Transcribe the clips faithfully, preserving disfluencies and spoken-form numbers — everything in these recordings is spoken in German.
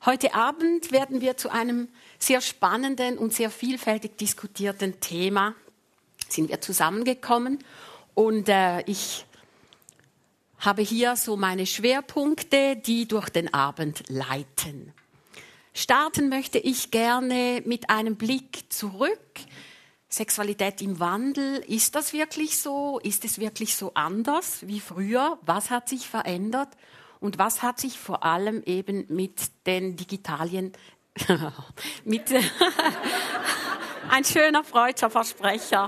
Heute Abend werden wir zu einem sehr spannenden und sehr vielfältig diskutierten Thema sind wir zusammengekommen und äh, ich habe hier so meine Schwerpunkte, die durch den Abend leiten. Starten möchte ich gerne mit einem Blick zurück. Sexualität im Wandel, ist das wirklich so? Ist es wirklich so anders wie früher? Was hat sich verändert? Und was hat sich vor allem eben mit den Digitalien, mit ein schöner freudscher Versprecher.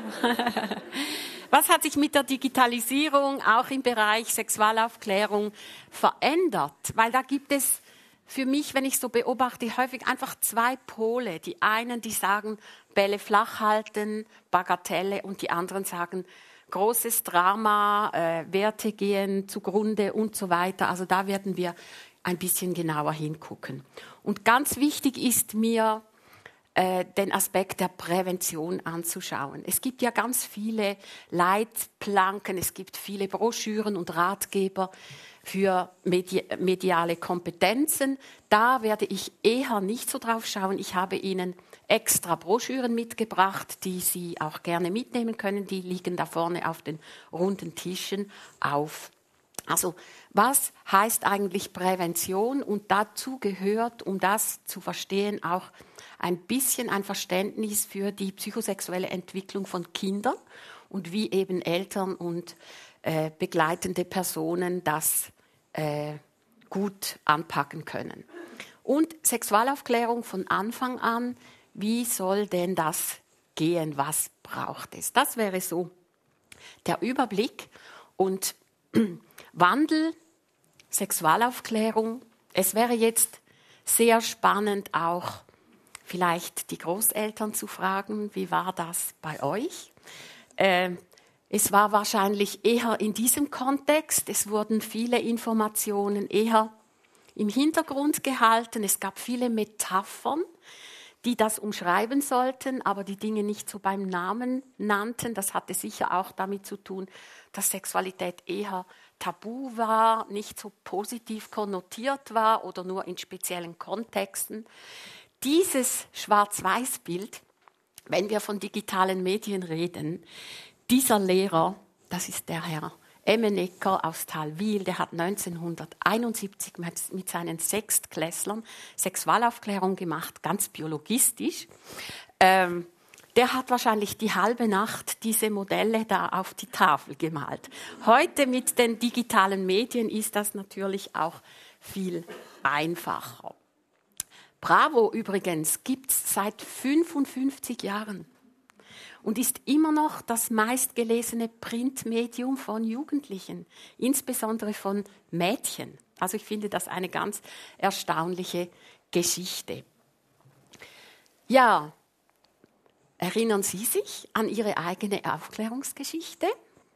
Was hat sich mit der Digitalisierung auch im Bereich Sexualaufklärung verändert? Weil da gibt es für mich, wenn ich so beobachte, häufig einfach zwei Pole. Die einen, die sagen, Bälle flach halten, Bagatelle, und die anderen sagen, großes Drama, äh, Werte gehen zugrunde und so weiter. Also da werden wir ein bisschen genauer hingucken. Und ganz wichtig ist mir, äh, den Aspekt der Prävention anzuschauen. Es gibt ja ganz viele Leitplanken, es gibt viele Broschüren und Ratgeber für medi- mediale Kompetenzen. Da werde ich eher nicht so drauf schauen. Ich habe Ihnen extra Broschüren mitgebracht, die Sie auch gerne mitnehmen können. Die liegen da vorne auf den runden Tischen auf. Also, was heißt eigentlich Prävention? Und dazu gehört, um das zu verstehen, auch ein bisschen ein Verständnis für die psychosexuelle Entwicklung von Kindern und wie eben Eltern und äh, begleitende Personen das äh, gut anpacken können. Und Sexualaufklärung von Anfang an. Wie soll denn das gehen? Was braucht es? Das wäre so der Überblick. Und Wandel, Sexualaufklärung. Es wäre jetzt sehr spannend, auch vielleicht die Großeltern zu fragen, wie war das bei euch? Äh, es war wahrscheinlich eher in diesem Kontext. Es wurden viele Informationen eher im Hintergrund gehalten. Es gab viele Metaphern, die das umschreiben sollten, aber die Dinge nicht so beim Namen nannten. Das hatte sicher auch damit zu tun, dass Sexualität eher tabu war, nicht so positiv konnotiert war oder nur in speziellen Kontexten. Dieses Schwarz-Weiß-Bild, wenn wir von digitalen Medien reden, dieser Lehrer, das ist der Herr Emmenecker aus Thalwil, der hat neunzehnhunderteinundsiebzig mit seinen Sechstklässlern Sexualaufklärung gemacht, ganz biologistisch. Ähm, der hat wahrscheinlich die halbe Nacht diese Modelle da auf die Tafel gemalt. Heute mit den digitalen Medien ist das natürlich auch viel einfacher. Bravo übrigens gibt es seit fünfundfünfzig Jahren. Und ist immer noch das meistgelesene Printmedium von Jugendlichen, insbesondere von Mädchen. Also ich finde das eine ganz erstaunliche Geschichte. Ja, erinnern Sie sich an Ihre eigene Aufklärungsgeschichte?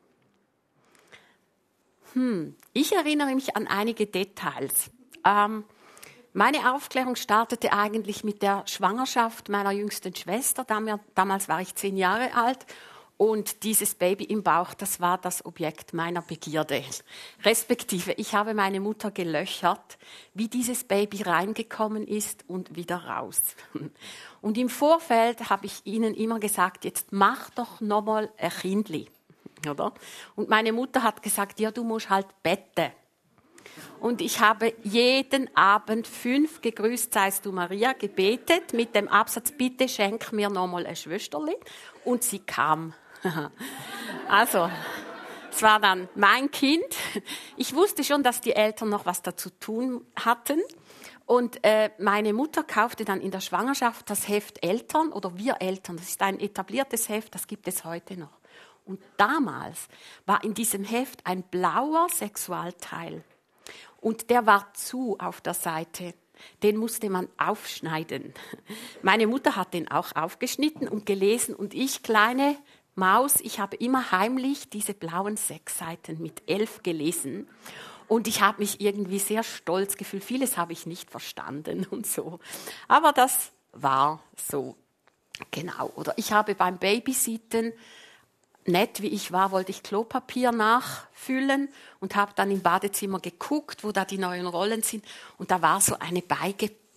Hm, ich erinnere mich an einige Details. Ähm, Meine Aufklärung startete eigentlich mit der Schwangerschaft meiner jüngsten Schwester. Damals war ich zehn Jahre alt und dieses Baby im Bauch, das war das Objekt meiner Begierde. Respektive, ich habe meine Mutter gelöchert, wie dieses Baby reingekommen ist und wieder raus. Und im Vorfeld habe ich ihnen immer gesagt, jetzt mach doch nochmal ein Kindli. Oder? Und meine Mutter hat gesagt, ja, du musst halt betten. Und ich habe jeden Abend fünf gegrüßt seist du Maria gebetet mit dem Absatz, bitte schenk mir nochmal ein Schwesterli. Und sie kam. Also, es war dann mein Kind. Ich wusste schon, dass die Eltern noch was dazu tun hatten. Und äh, meine Mutter kaufte dann in der Schwangerschaft das Heft Eltern oder Wir Eltern. Das ist ein etabliertes Heft, das gibt es heute noch. Und damals war in diesem Heft ein blauer Sexualteil. Und der war zu auf der Seite. Den musste man aufschneiden. Meine Mutter hat den auch aufgeschnitten und gelesen. Und ich, kleine Maus, ich habe immer heimlich diese blauen sechs Seiten mit elf gelesen. Und ich habe mich irgendwie sehr stolz gefühlt. Vieles habe ich nicht verstanden und so. Aber das war so. Genau. Oder ich habe beim Babysitten, nett wie ich war, wollte ich Klopapier nachfüllen und habe dann im Badezimmer geguckt, wo da die neuen Rollen sind. Und da war so eine Beige,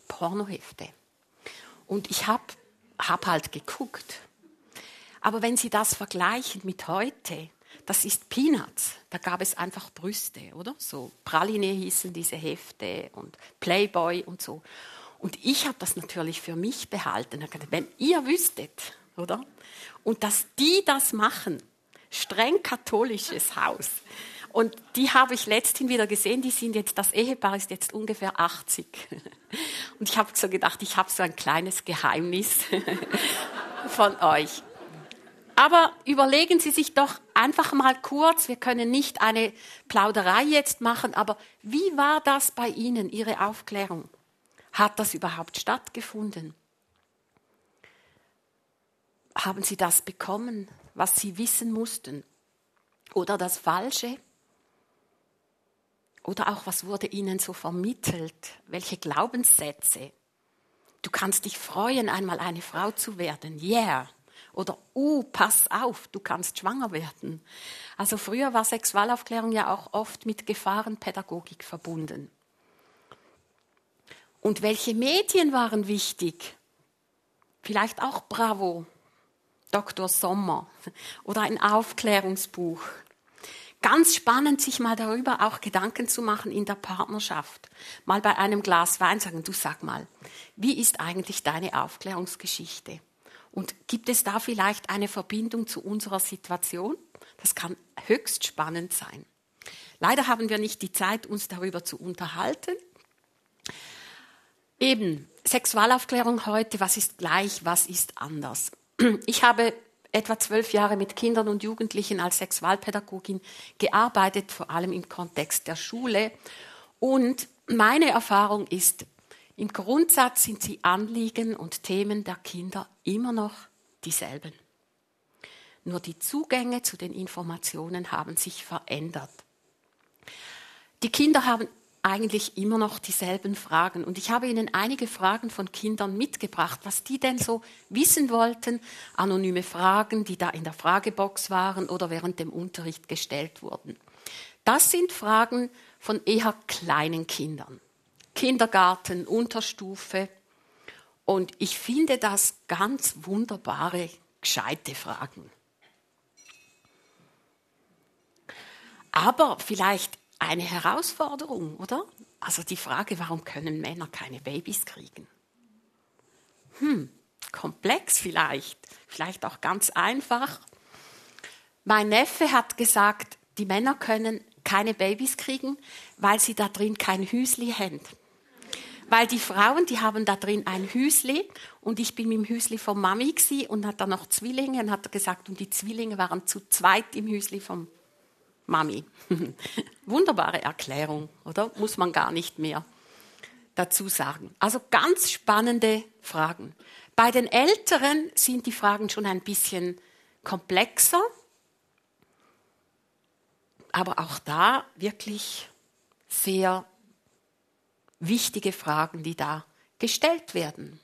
Pornohefte. Und ich habe hab halt geguckt. Aber wenn Sie das vergleichen mit heute, das ist Peanuts. Da gab es einfach Brüste, oder? So Praline hießen diese Hefte und Playboy und so. Und ich habe das natürlich für mich behalten. Wenn ihr wüsstet, oder? Und dass die das machen, streng katholisches Haus. Und die habe ich letzthin wieder gesehen, die sind jetzt, das Ehepaar ist jetzt ungefähr achtzig. Und ich habe so gedacht, ich habe so ein kleines Geheimnis von euch. Aber überlegen Sie sich doch einfach mal kurz, wir können nicht eine Plauderei jetzt machen, aber wie war das bei Ihnen, Ihre Aufklärung? Hat das überhaupt stattgefunden? Haben Sie das bekommen, was Sie wissen mussten? Oder das Falsche? Oder auch, was wurde Ihnen so vermittelt? Welche Glaubenssätze? Du kannst dich freuen, einmal eine Frau zu werden. Yeah. Oder, uh, pass auf, du kannst schwanger werden. Also früher war Sexualaufklärung ja auch oft mit Gefahrenpädagogik verbunden. Und welche Medien waren wichtig? Vielleicht auch Bravo, Doktor Sommer oder ein Aufklärungsbuch. Ganz spannend, sich mal darüber auch Gedanken zu machen in der Partnerschaft. Mal bei einem Glas Wein sagen, du sag mal, wie ist eigentlich deine Aufklärungsgeschichte? Und gibt es da vielleicht eine Verbindung zu unserer Situation? Das kann höchst spannend sein. Leider haben wir nicht die Zeit, uns darüber zu unterhalten. Eben, Sexualaufklärung heute, was ist gleich, was ist anders? Ich habe etwa zwölf Jahre mit Kindern und Jugendlichen als Sexualpädagogin gearbeitet, vor allem im Kontext der Schule. Und meine Erfahrung ist, im Grundsatz sind die Anliegen und Themen der Kinder immer noch dieselben. Nur die Zugänge zu den Informationen haben sich verändert. Die Kinder haben eigentlich immer noch dieselben Fragen. Und ich habe Ihnen einige Fragen von Kindern mitgebracht, was die denn so wissen wollten. Anonyme Fragen, die da in der Fragebox waren oder während dem Unterricht gestellt wurden. Das sind Fragen von eher kleinen Kindern. Kindergarten, Unterstufe. Und ich finde das ganz wunderbare, gescheite Fragen. Aber vielleicht eine Herausforderung, oder? Also die Frage, warum können Männer keine Babys kriegen? Hm, komplex vielleicht, vielleicht auch ganz einfach. Mein Neffe hat gesagt, die Männer können keine Babys kriegen, weil sie da drin kein Hüsli haben. Weil die Frauen, die haben da drin ein Hüsli und ich bin mit dem Hüsli von Mami gsi und hat dann noch Zwillinge und hat er gesagt, und die Zwillinge waren zu zweit im Hüsli vom Mami. Wunderbare Erklärung, oder? Muss man gar nicht mehr dazu sagen. Also ganz spannende Fragen. Bei den Älteren sind die Fragen schon ein bisschen komplexer, aber auch da wirklich sehr wichtige Fragen, die da gestellt werden.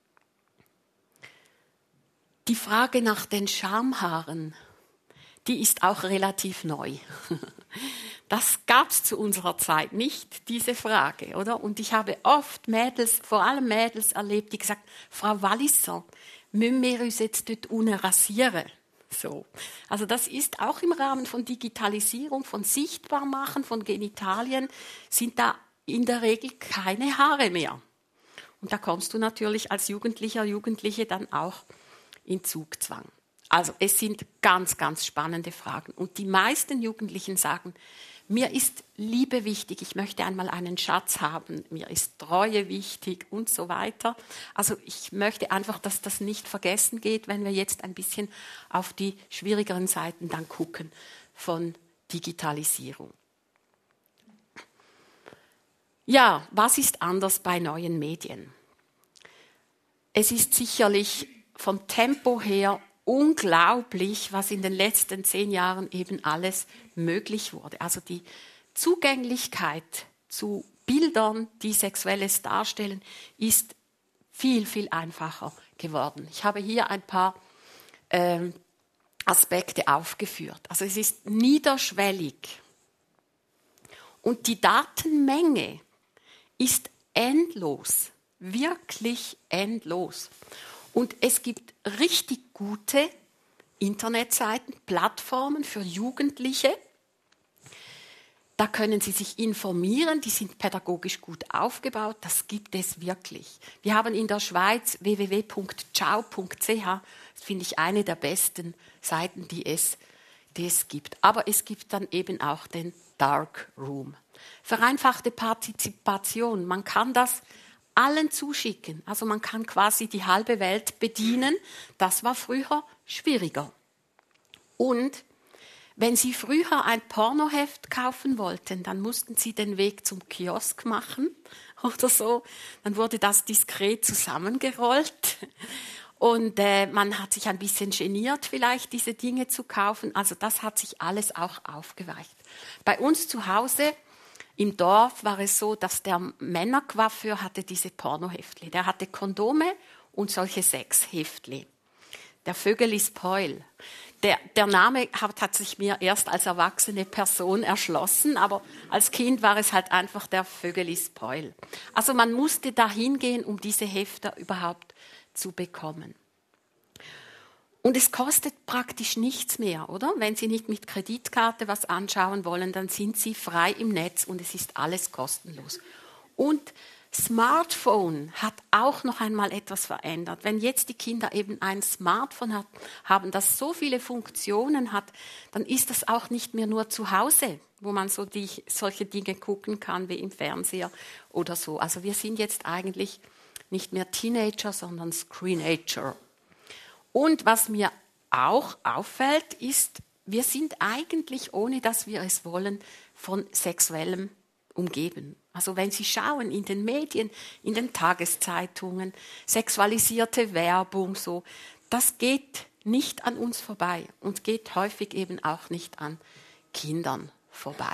Die Frage nach den Schamhaaren, die ist auch relativ neu. Das gab es zu unserer Zeit nicht, diese Frage, oder? Und ich habe oft Mädels, vor allem Mädels erlebt, die gesagt, Frau Walliser, müssen wir uns jetzt dort unten rasieren? So. Also das ist auch im Rahmen von Digitalisierung, von Sichtbarmachen, von Genitalien, sind da in der Regel keine Haare mehr. Und da kommst du natürlich als Jugendlicher, Jugendliche dann auch in Zugzwang. Also es sind ganz, ganz spannende Fragen. Und die meisten Jugendlichen sagen, mir ist Liebe wichtig, ich möchte einmal einen Schatz haben, mir ist Treue wichtig und so weiter. Also ich möchte einfach, dass das nicht vergessen geht, wenn wir jetzt ein bisschen auf die schwierigeren Seiten dann gucken von Digitalisierung. Ja, was ist anders bei neuen Medien? Es ist sicherlich vom Tempo her unglaublich, was in den letzten zehn Jahren eben alles möglich wurde. Also die Zugänglichkeit zu Bildern, die Sexuelles darstellen, ist viel, viel einfacher geworden. Ich habe hier ein paar ähm, Aspekte aufgeführt. Also es ist niederschwellig. Und die Datenmenge ist endlos. wirklich endlos. Und es gibt richtig gute Internetseiten, Plattformen für Jugendliche. Da können Sie sich informieren, die sind pädagogisch gut aufgebaut, das gibt es wirklich. Wir haben in der Schweiz w w w punkt ciao punkt c h, das finde ich eine der besten Seiten, die es, die es gibt. Aber es gibt dann eben auch den Dark Room. Vereinfachte Partizipation, man kann das allen zuschicken. Also man kann quasi die halbe Welt bedienen. Das war früher schwieriger. Und wenn Sie früher ein Pornoheft kaufen wollten, dann mussten Sie den Weg zum Kiosk machen oder so. Dann wurde das diskret zusammengerollt. Und äh, man hat sich ein bisschen geniert, vielleicht diese Dinge zu kaufen. Also das hat sich alles auch aufgeweicht. Bei uns zu Hause im Dorf war es so, dass der Männercoiffeur hatte diese Pornoheftli. Der hatte Kondome und solche Sexheftli. Der Vögelis Poil. Der, der Name hat, hat sich mir erst als erwachsene Person erschlossen, aber als Kind war es halt einfach der Vögelis Poil. Also man musste da hingehen, um diese Hefte überhaupt zu bekommen. Und es kostet praktisch nichts mehr, oder? Wenn Sie nicht mit Kreditkarte was anschauen wollen, dann sind Sie frei im Netz und es ist alles kostenlos. Und Smartphone hat auch noch einmal etwas verändert. Wenn jetzt die Kinder eben ein Smartphone hat, haben, das so viele Funktionen hat, dann ist das auch nicht mehr nur zu Hause, wo man so die, solche Dinge gucken kann wie im Fernseher oder so. Also wir sind jetzt eigentlich nicht mehr Teenager, sondern Screenager. Und was mir auch auffällt, ist, wir sind eigentlich, ohne dass wir es wollen, von Sexuellem umgeben. Also wenn Sie schauen in den Medien, in den Tageszeitungen, sexualisierte Werbung, so, das geht nicht an uns vorbei und geht häufig eben auch nicht an Kindern vorbei.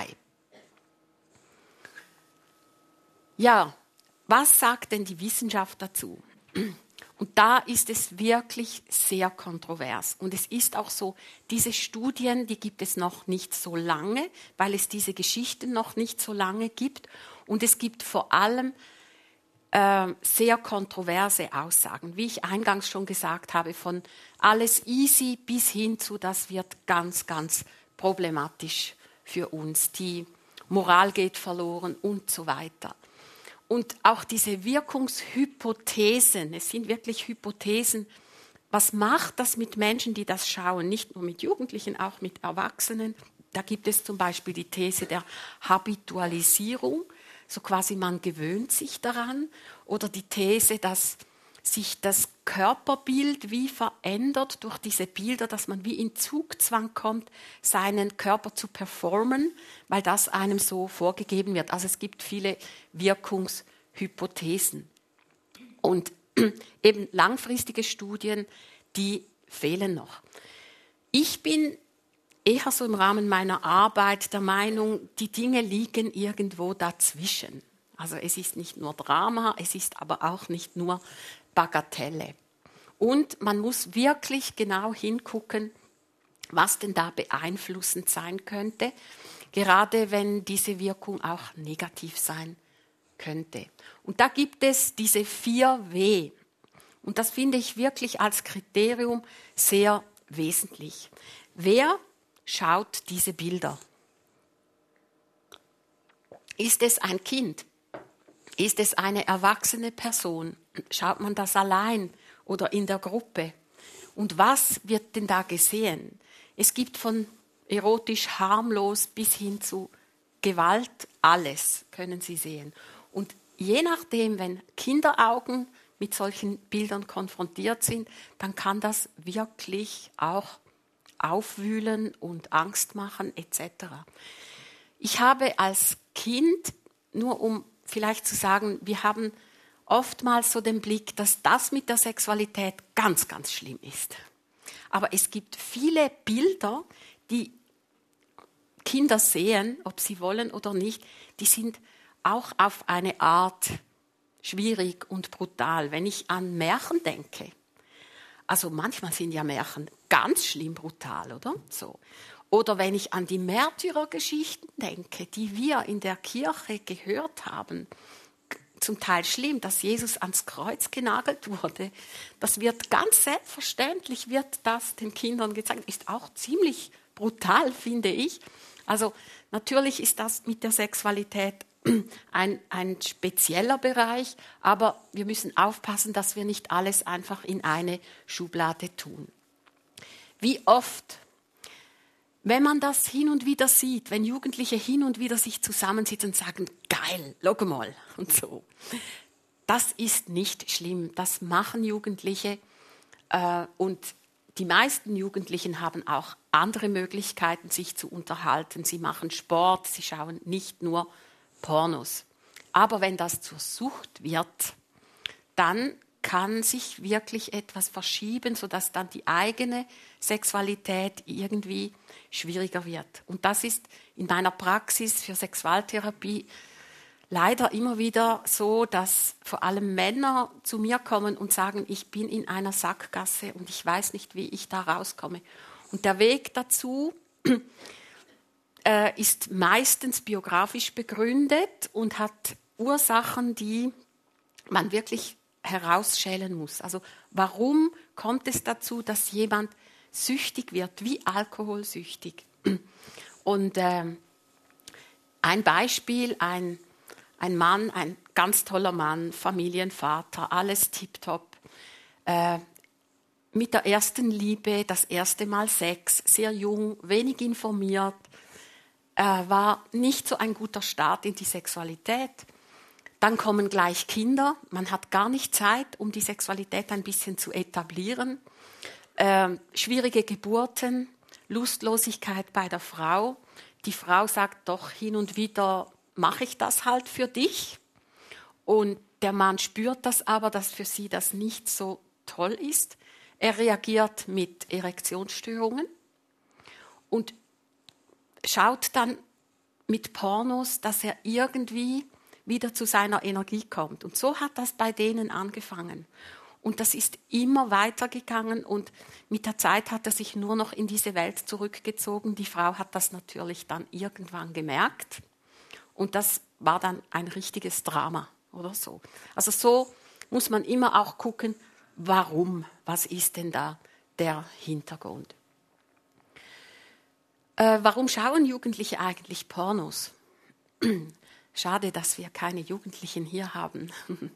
Ja, was sagt denn die Wissenschaft dazu? Und da ist es wirklich sehr kontrovers. Und es ist auch so, diese Studien, die gibt es noch nicht so lange, weil es diese Geschichten noch nicht so lange gibt. Und es gibt vor allem äh, sehr kontroverse Aussagen. Wie ich eingangs schon gesagt habe, von alles easy bis hin zu, das wird ganz, ganz problematisch für uns. Die Moral geht verloren und so weiter. Und auch diese Wirkungshypothesen, es sind wirklich Hypothesen, was macht das mit Menschen, die das schauen, nicht nur mit Jugendlichen, auch mit Erwachsenen. Da gibt es zum Beispiel die These der Habitualisierung, so quasi man gewöhnt sich daran, oder die These, dass sich das Körperbild wie verändert durch diese Bilder, dass man wie in Zugzwang kommt, seinen Körper zu performen, weil das einem so vorgegeben wird. Also es gibt viele Wirkungshypothesen. Und eben langfristige Studien, die fehlen noch. Ich bin eher so im Rahmen meiner Arbeit der Meinung, die Dinge liegen irgendwo dazwischen. Also es ist nicht nur Drama, es ist aber auch nicht nur Bagatelle. Und man muss wirklich genau hingucken, was denn da beeinflussend sein könnte, gerade wenn diese Wirkung auch negativ sein könnte. Und da gibt es diese vier W. Und das finde ich wirklich als Kriterium sehr wesentlich. Wer schaut diese Bilder? Ist es ein Kind? Ist es eine erwachsene Person? Schaut man das allein oder in der Gruppe? Und was wird denn da gesehen? Es gibt von erotisch harmlos bis hin zu Gewalt, alles können Sie sehen. Und je nachdem, wenn Kinderaugen mit solchen Bildern konfrontiert sind, dann kann das wirklich auch aufwühlen und Angst machen et cetera. Ich habe als Kind, nur um vielleicht zu sagen, wir haben oftmals so den Blick, dass das mit der Sexualität ganz, ganz schlimm ist. Aber es gibt viele Bilder, die Kinder sehen, ob sie wollen oder nicht, die sind auch auf eine Art schwierig und brutal. Wenn ich an Märchen denke, also manchmal sind ja Märchen ganz schlimm brutal, oder? So. Oder wenn ich an die Märtyrergeschichten denke, die wir in der Kirche gehört haben, zum Teil schlimm, dass Jesus ans Kreuz genagelt wurde. Das wird ganz selbstverständlich, wird das den Kindern gezeigt. Ist auch ziemlich brutal, finde ich. Also natürlich ist das mit der Sexualität ein, ein spezieller Bereich, aber wir müssen aufpassen, dass wir nicht alles einfach in eine Schublade tun. Wie oft, wenn man das hin und wieder sieht, wenn Jugendliche hin und wieder sich zusammensitzen und sagen, geil, schau mal und so. Das ist nicht schlimm, das machen Jugendliche äh, und die meisten Jugendlichen haben auch andere Möglichkeiten, sich zu unterhalten. Sie machen Sport, sie schauen nicht nur Pornos. Aber wenn das zur Sucht wird, dann kann sich wirklich etwas verschieben, sodass dann die eigene Sexualität irgendwie schwieriger wird. Und das ist in meiner Praxis für Sexualtherapie leider immer wieder so, dass vor allem Männer zu mir kommen und sagen, ich bin in einer Sackgasse und ich weiß nicht, wie ich da rauskomme. Und der Weg dazu äh, ist meistens biografisch begründet und hat Ursachen, die man wirklich herausschälen muss. Also warum kommt es dazu, dass jemand süchtig wird, wie alkoholsüchtig? Und äh, ein Beispiel, ein, ein Mann, ein ganz toller Mann, Familienvater, alles tipptopp, äh, mit der ersten Liebe, das erste Mal Sex, sehr jung, wenig informiert, äh, war nicht so ein guter Start in die Sexualität. Dann kommen gleich Kinder. Man hat gar nicht Zeit, um die Sexualität ein bisschen zu etablieren. Ähm, schwierige Geburten, Lustlosigkeit bei der Frau. Die Frau sagt doch hin und wieder, mache ich das halt für dich. Und der Mann spürt das aber, dass für sie das nicht so toll ist. Er reagiert mit Erektionsstörungen und schaut dann mit Pornos, dass er irgendwie wieder zu seiner Energie kommt. Und so hat das bei denen angefangen. Und das ist immer weitergegangen und mit der Zeit hat er sich nur noch in diese Welt zurückgezogen. Die Frau hat das natürlich dann irgendwann gemerkt und das war dann ein richtiges Drama oder so. Also so muss man immer auch gucken, warum, was ist denn da der Hintergrund. Äh, warum schauen Jugendliche eigentlich Pornos? Schade, dass wir keine Jugendlichen hier haben.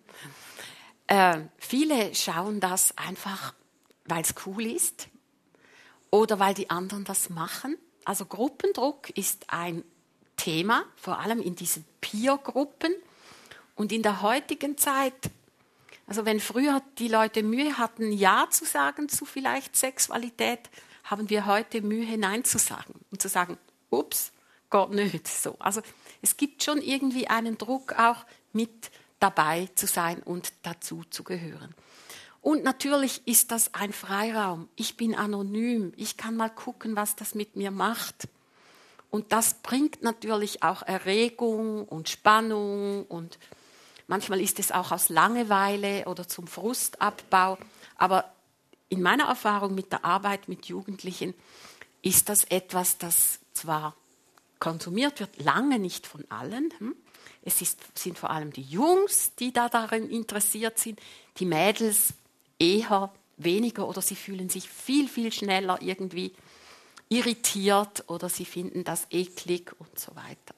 äh, viele schauen das einfach, weil es cool ist oder weil die anderen das machen. Also Gruppendruck ist ein Thema, vor allem in diesen Peer-Gruppen. Und in der heutigen Zeit, also wenn früher die Leute Mühe hatten, Ja zu sagen zu vielleicht Sexualität, haben wir heute Mühe, Nein zu sagen und zu sagen, ups, Gott nicht. So. Also es gibt schon irgendwie einen Druck, auch mit dabei zu sein und dazu zu gehören. Und natürlich ist das ein Freiraum. Ich bin anonym. Ich kann mal gucken, was das mit mir macht. Und das bringt natürlich auch Erregung und Spannung. Und manchmal ist es auch aus Langeweile oder zum Frustabbau. Aber in meiner Erfahrung mit der Arbeit mit Jugendlichen ist das etwas, das zwar konsumiert wird, lange nicht von allen. Es ist, sind vor allem die Jungs, die da darin interessiert sind, die Mädels eher weniger oder sie fühlen sich viel, viel schneller irgendwie irritiert oder sie finden das eklig und so weiter.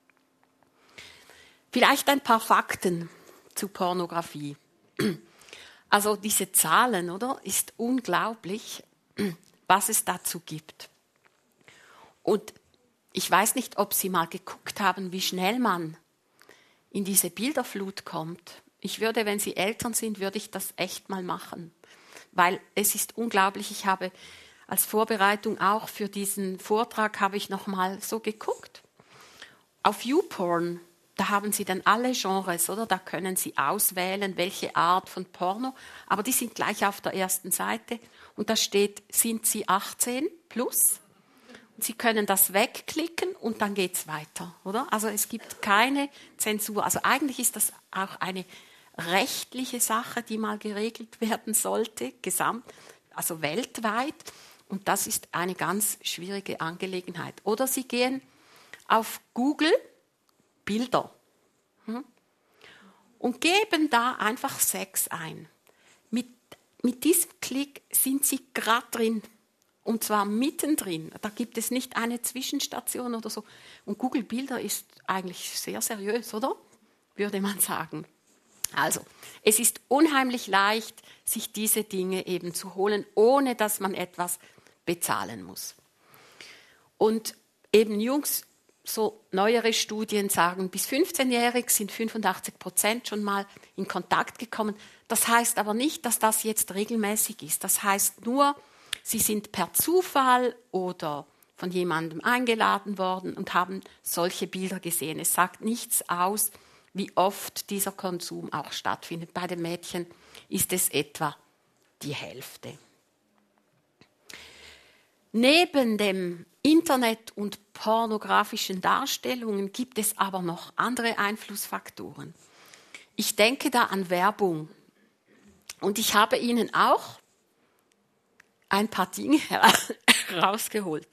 Vielleicht ein paar Fakten zu Pornografie. Also diese Zahlen, oder, ist unglaublich, was es dazu gibt. Und ich weiß nicht, ob Sie mal geguckt haben, wie schnell man in diese Bilderflut kommt. Ich würde, wenn Sie Eltern sind, würde ich das echt mal machen. Weil es ist unglaublich, ich habe als Vorbereitung auch für diesen Vortrag, habe ich noch mal so geguckt. Auf YouPorn, da haben Sie dann alle Genres, oder? Da können Sie auswählen, welche Art von Porno. Aber die sind gleich auf der ersten Seite. Und da steht, sind Sie achtzehn plus? Sie können das wegklicken und dann geht es weiter, oder? Also es gibt keine Zensur. Also eigentlich ist das auch eine rechtliche Sache, die mal geregelt werden sollte, gesamt, also weltweit. Und das ist eine ganz schwierige Angelegenheit. Oder Sie gehen auf Google Bilder. und geben da einfach Sex ein. Mit, mit diesem Klick sind Sie gerade drin. Und zwar mittendrin. Da gibt es nicht eine Zwischenstation oder so. Und Google Bilder ist eigentlich sehr seriös, oder? Würde man sagen. Also, es ist unheimlich leicht, sich diese Dinge eben zu holen, ohne dass man etwas bezahlen muss. Und eben Jungs, so neuere Studien sagen, bis fünfzehnjährig sind fünfundachtzig Prozent schon mal in Kontakt gekommen. Das heißt aber nicht, dass das jetzt regelmäßig ist. Das heißt nur, sie sind per Zufall oder von jemandem eingeladen worden und haben solche Bilder gesehen. Es sagt nichts aus, wie oft dieser Konsum auch stattfindet. Bei den Mädchen ist es etwa die Hälfte. Neben dem Internet und pornografischen Darstellungen gibt es aber noch andere Einflussfaktoren. Ich denke da an Werbung. Und ich habe Ihnen auch ein paar Dinge herausgeholt.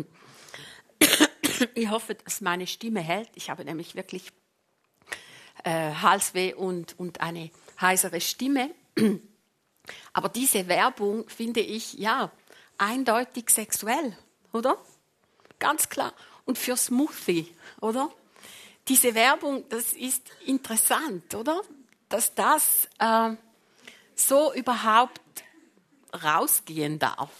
Ich hoffe, dass meine Stimme hält. Ich habe nämlich wirklich äh, Halsweh und, und eine heisere Stimme. Aber diese Werbung finde ich, ja, eindeutig sexuell, oder? Ganz klar. Und für Smoothie, oder? Diese Werbung, das ist interessant, oder? Dass das äh, so überhaupt rausgehen darf.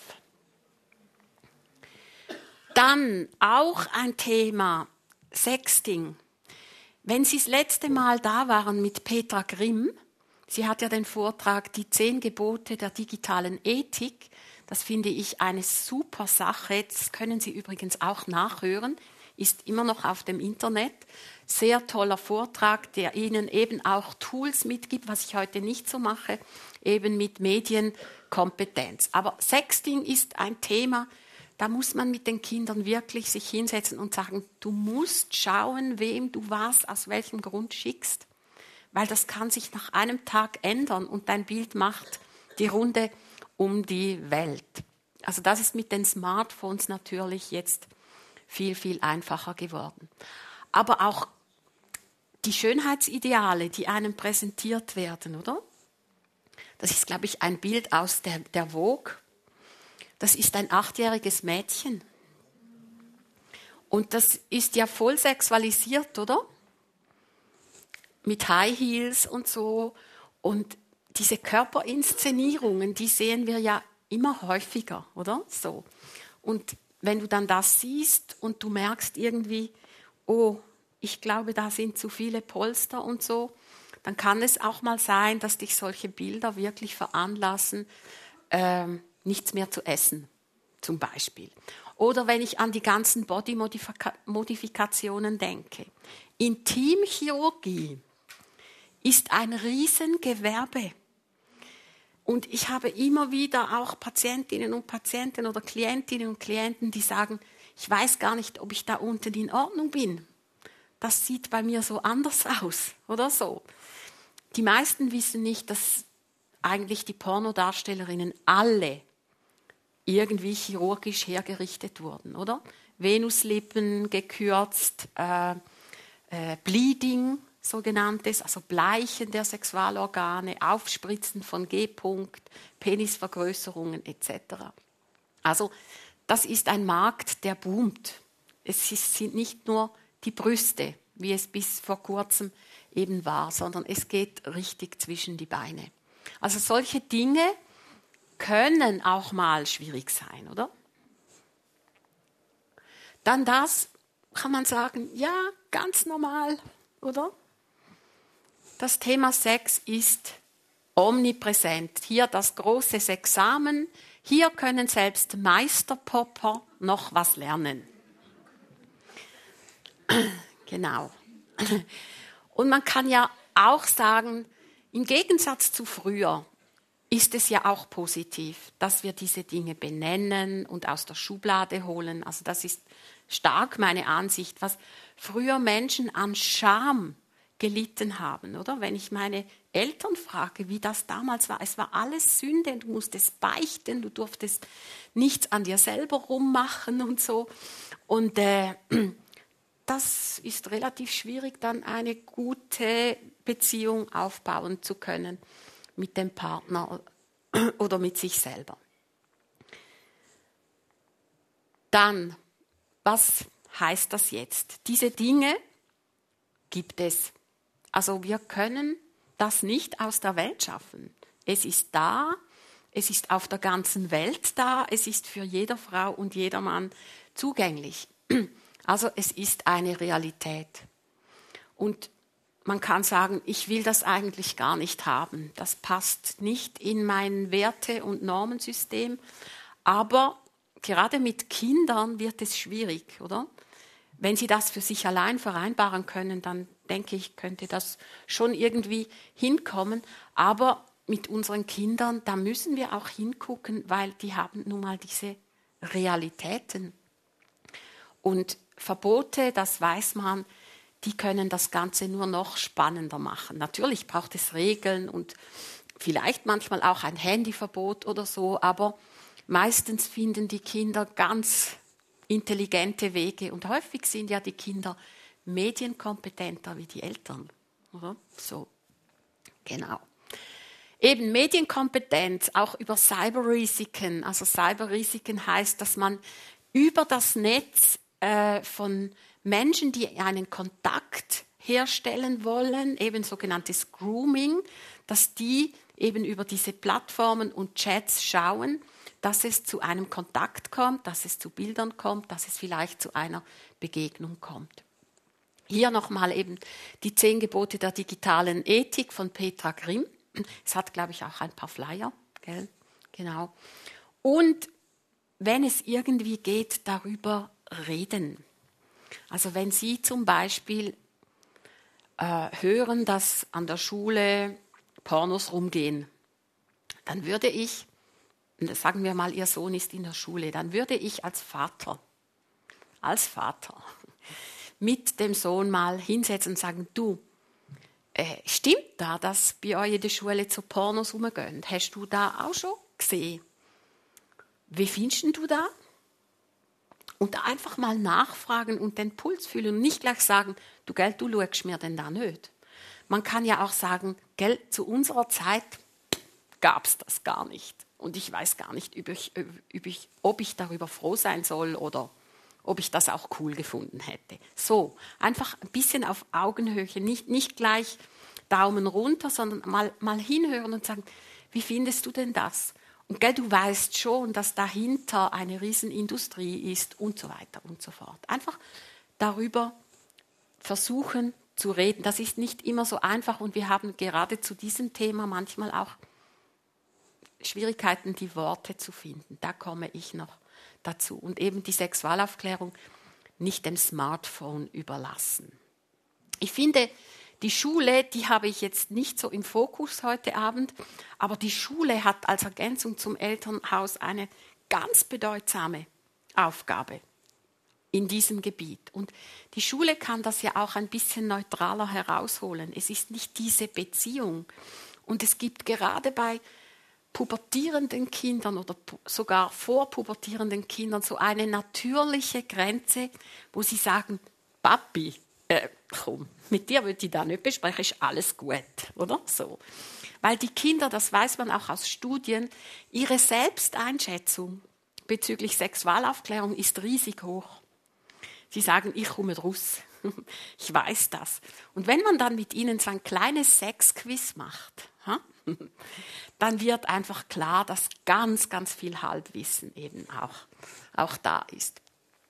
Dann auch ein Thema, Sexting. Wenn Sie das letzte Mal da waren mit Petra Grimm, sie hat ja den Vortrag Die zehn Gebote der digitalen Ethik, das finde ich eine super Sache, das können Sie übrigens auch nachhören, ist immer noch auf dem Internet. Sehr toller Vortrag, der Ihnen eben auch Tools mitgibt, was ich heute nicht so mache, eben mit Medienkompetenz. Aber Sexting ist ein Thema, da muss man mit den Kindern wirklich sich hinsetzen und sagen, du musst schauen, wem du was, aus welchem Grund schickst. Weil das kann sich nach einem Tag ändern und dein Bild macht die Runde um die Welt. Also das ist mit den Smartphones natürlich jetzt viel, viel einfacher geworden. Aber auch die Schönheitsideale, die einem präsentiert werden, oder? Das ist, glaube ich, ein Bild aus der, der Vogue. Das ist ein achtjähriges Mädchen. Und das ist ja voll sexualisiert, oder? Mit High Heels und so. Und diese Körperinszenierungen, die sehen wir ja immer häufiger, oder? So. Und wenn du dann das siehst und du merkst irgendwie, oh, ich glaube, da sind zu viele Polster und so, dann kann es auch mal sein, dass dich solche Bilder wirklich veranlassen, ähm, nichts mehr zu essen, zum Beispiel. Oder wenn ich an die ganzen Body-Modifikationen denke. Intimchirurgie ist ein Riesengewerbe. Und ich habe immer wieder auch Patientinnen und Patienten oder Klientinnen und Klienten, die sagen, ich weiß gar nicht, ob ich da unten in Ordnung bin. Das sieht bei mir so anders aus oder so. Die meisten wissen nicht, dass eigentlich die Pornodarstellerinnen alle irgendwie chirurgisch hergerichtet wurden, oder? Venuslippen gekürzt, äh, äh, Bleeding, sogenanntes, also Bleichen der Sexualorgane, Aufspritzen von G-Punkt, Penisvergrößerungen et cetera. Also das ist ein Markt, der boomt. Es sind nicht nur die Brüste, wie es bis vor kurzem eben war, sondern es geht richtig zwischen die Beine. Also solche Dinge können auch mal schwierig sein, oder? Dann das, kann man sagen, ja, ganz normal, oder? Das Thema Sex ist omnipräsent. Hier das große Sexamen. Hier können selbst Meisterpopper noch was lernen. Genau. Und man kann ja auch sagen, im Gegensatz zu früher ist es ja auch positiv, dass wir diese Dinge benennen und aus der Schublade holen. Also das ist stark meine Ansicht, was früher Menschen an Scham gelitten haben, oder? Wenn ich meine Eltern frage, wie das damals war, es war alles Sünde, du musstest beichten, du durftest nichts an dir selber rummachen und so. Und äh, das ist relativ schwierig, dann eine gute Beziehung aufbauen zu können mit dem Partner oder mit sich selber. Dann, was heißt das jetzt? Diese Dinge gibt es. Also wir können das nicht aus der Welt schaffen. Es ist da, es ist auf der ganzen Welt da, es ist für jede Frau und jeder Mann zugänglich. Also es ist eine Realität. Und man kann sagen, ich will das eigentlich gar nicht haben. Das passt nicht in mein Werte- und Normensystem. Aber gerade mit Kindern wird es schwierig, oder? Wenn sie das für sich allein vereinbaren können, dann denke ich, könnte das schon irgendwie hinkommen. Aber mit unseren Kindern, da müssen wir auch hingucken, weil die haben nun mal diese Realitäten. Und Verbote, das weiß man, die können das Ganze nur noch spannender machen. Natürlich braucht es Regeln und vielleicht manchmal auch ein Handyverbot oder so, aber meistens finden die Kinder ganz intelligente Wege und häufig sind ja die Kinder medienkompetenter wie die Eltern, oder? So, genau. Eben Medienkompetenz, auch über Cyberrisiken. Also Cyberrisiken heißt, dass man über das Netz äh, von Menschen, die einen Kontakt herstellen wollen, eben sogenanntes Grooming, dass die eben über diese Plattformen und Chats schauen, dass es zu einem Kontakt kommt, dass es zu Bildern kommt, dass es vielleicht zu einer Begegnung kommt. Hier nochmal eben die zehn Gebote der digitalen Ethik von Petra Grimm. Es hat, glaube ich, auch ein paar Flyer. Gell? Genau. Und wenn es irgendwie geht, darüber reden. Also wenn Sie zum Beispiel äh, hören, dass an der Schule Pornos rumgehen, dann würde ich, sagen wir mal, Ihr Sohn ist in der Schule, dann würde ich als Vater, als Vater mit dem Sohn mal hinsetzen und sagen, du, äh, stimmt da, dass bei euch in der Schule zu Pornos rumgehen? Hast du da auch schon gesehen? Wie findest du da? Und da einfach mal nachfragen und den Puls fühlen und nicht gleich sagen, du, gell, du schaust mir denn da nicht. Man kann ja auch sagen, gell, zu unserer Zeit gab es das gar nicht. Und ich weiß gar nicht, ob ich, ob, ich, ob ich darüber froh sein soll oder ob ich das auch cool gefunden hätte. So, einfach ein bisschen auf Augenhöhe, nicht, nicht gleich Daumen runter, sondern mal, mal hinhören und sagen, wie findest du denn das? Und gell, du weißt schon, dass dahinter eine Riesenindustrie ist und so weiter und so fort. Einfach darüber versuchen zu reden. Das ist nicht immer so einfach und wir haben gerade zu diesem Thema manchmal auch Schwierigkeiten, die Worte zu finden. Da komme ich noch dazu. Und eben die Sexualaufklärung nicht dem Smartphone überlassen. Ich finde, die Schule, die habe ich jetzt nicht so im Fokus heute Abend, aber die Schule hat als Ergänzung zum Elternhaus eine ganz bedeutsame Aufgabe in diesem Gebiet. Und die Schule kann das ja auch ein bisschen neutraler herausholen. Es ist nicht diese Beziehung. Und es gibt gerade bei pubertierenden Kindern oder sogar vorpubertierenden Kindern so eine natürliche Grenze, wo sie sagen, Papi, äh, komm, mit dir würde ich da nicht besprechen, ist alles gut, oder? So. Weil die Kinder, das weiß man auch aus Studien, ihre Selbsteinschätzung bezüglich Sexualaufklärung ist riesig hoch. Sie sagen, ich komme raus, ich weiß das. Und wenn man dann mit ihnen so ein kleines Sexquiz macht, ha? Dann wird einfach klar, dass ganz, ganz viel Halbwissen eben auch, auch da ist.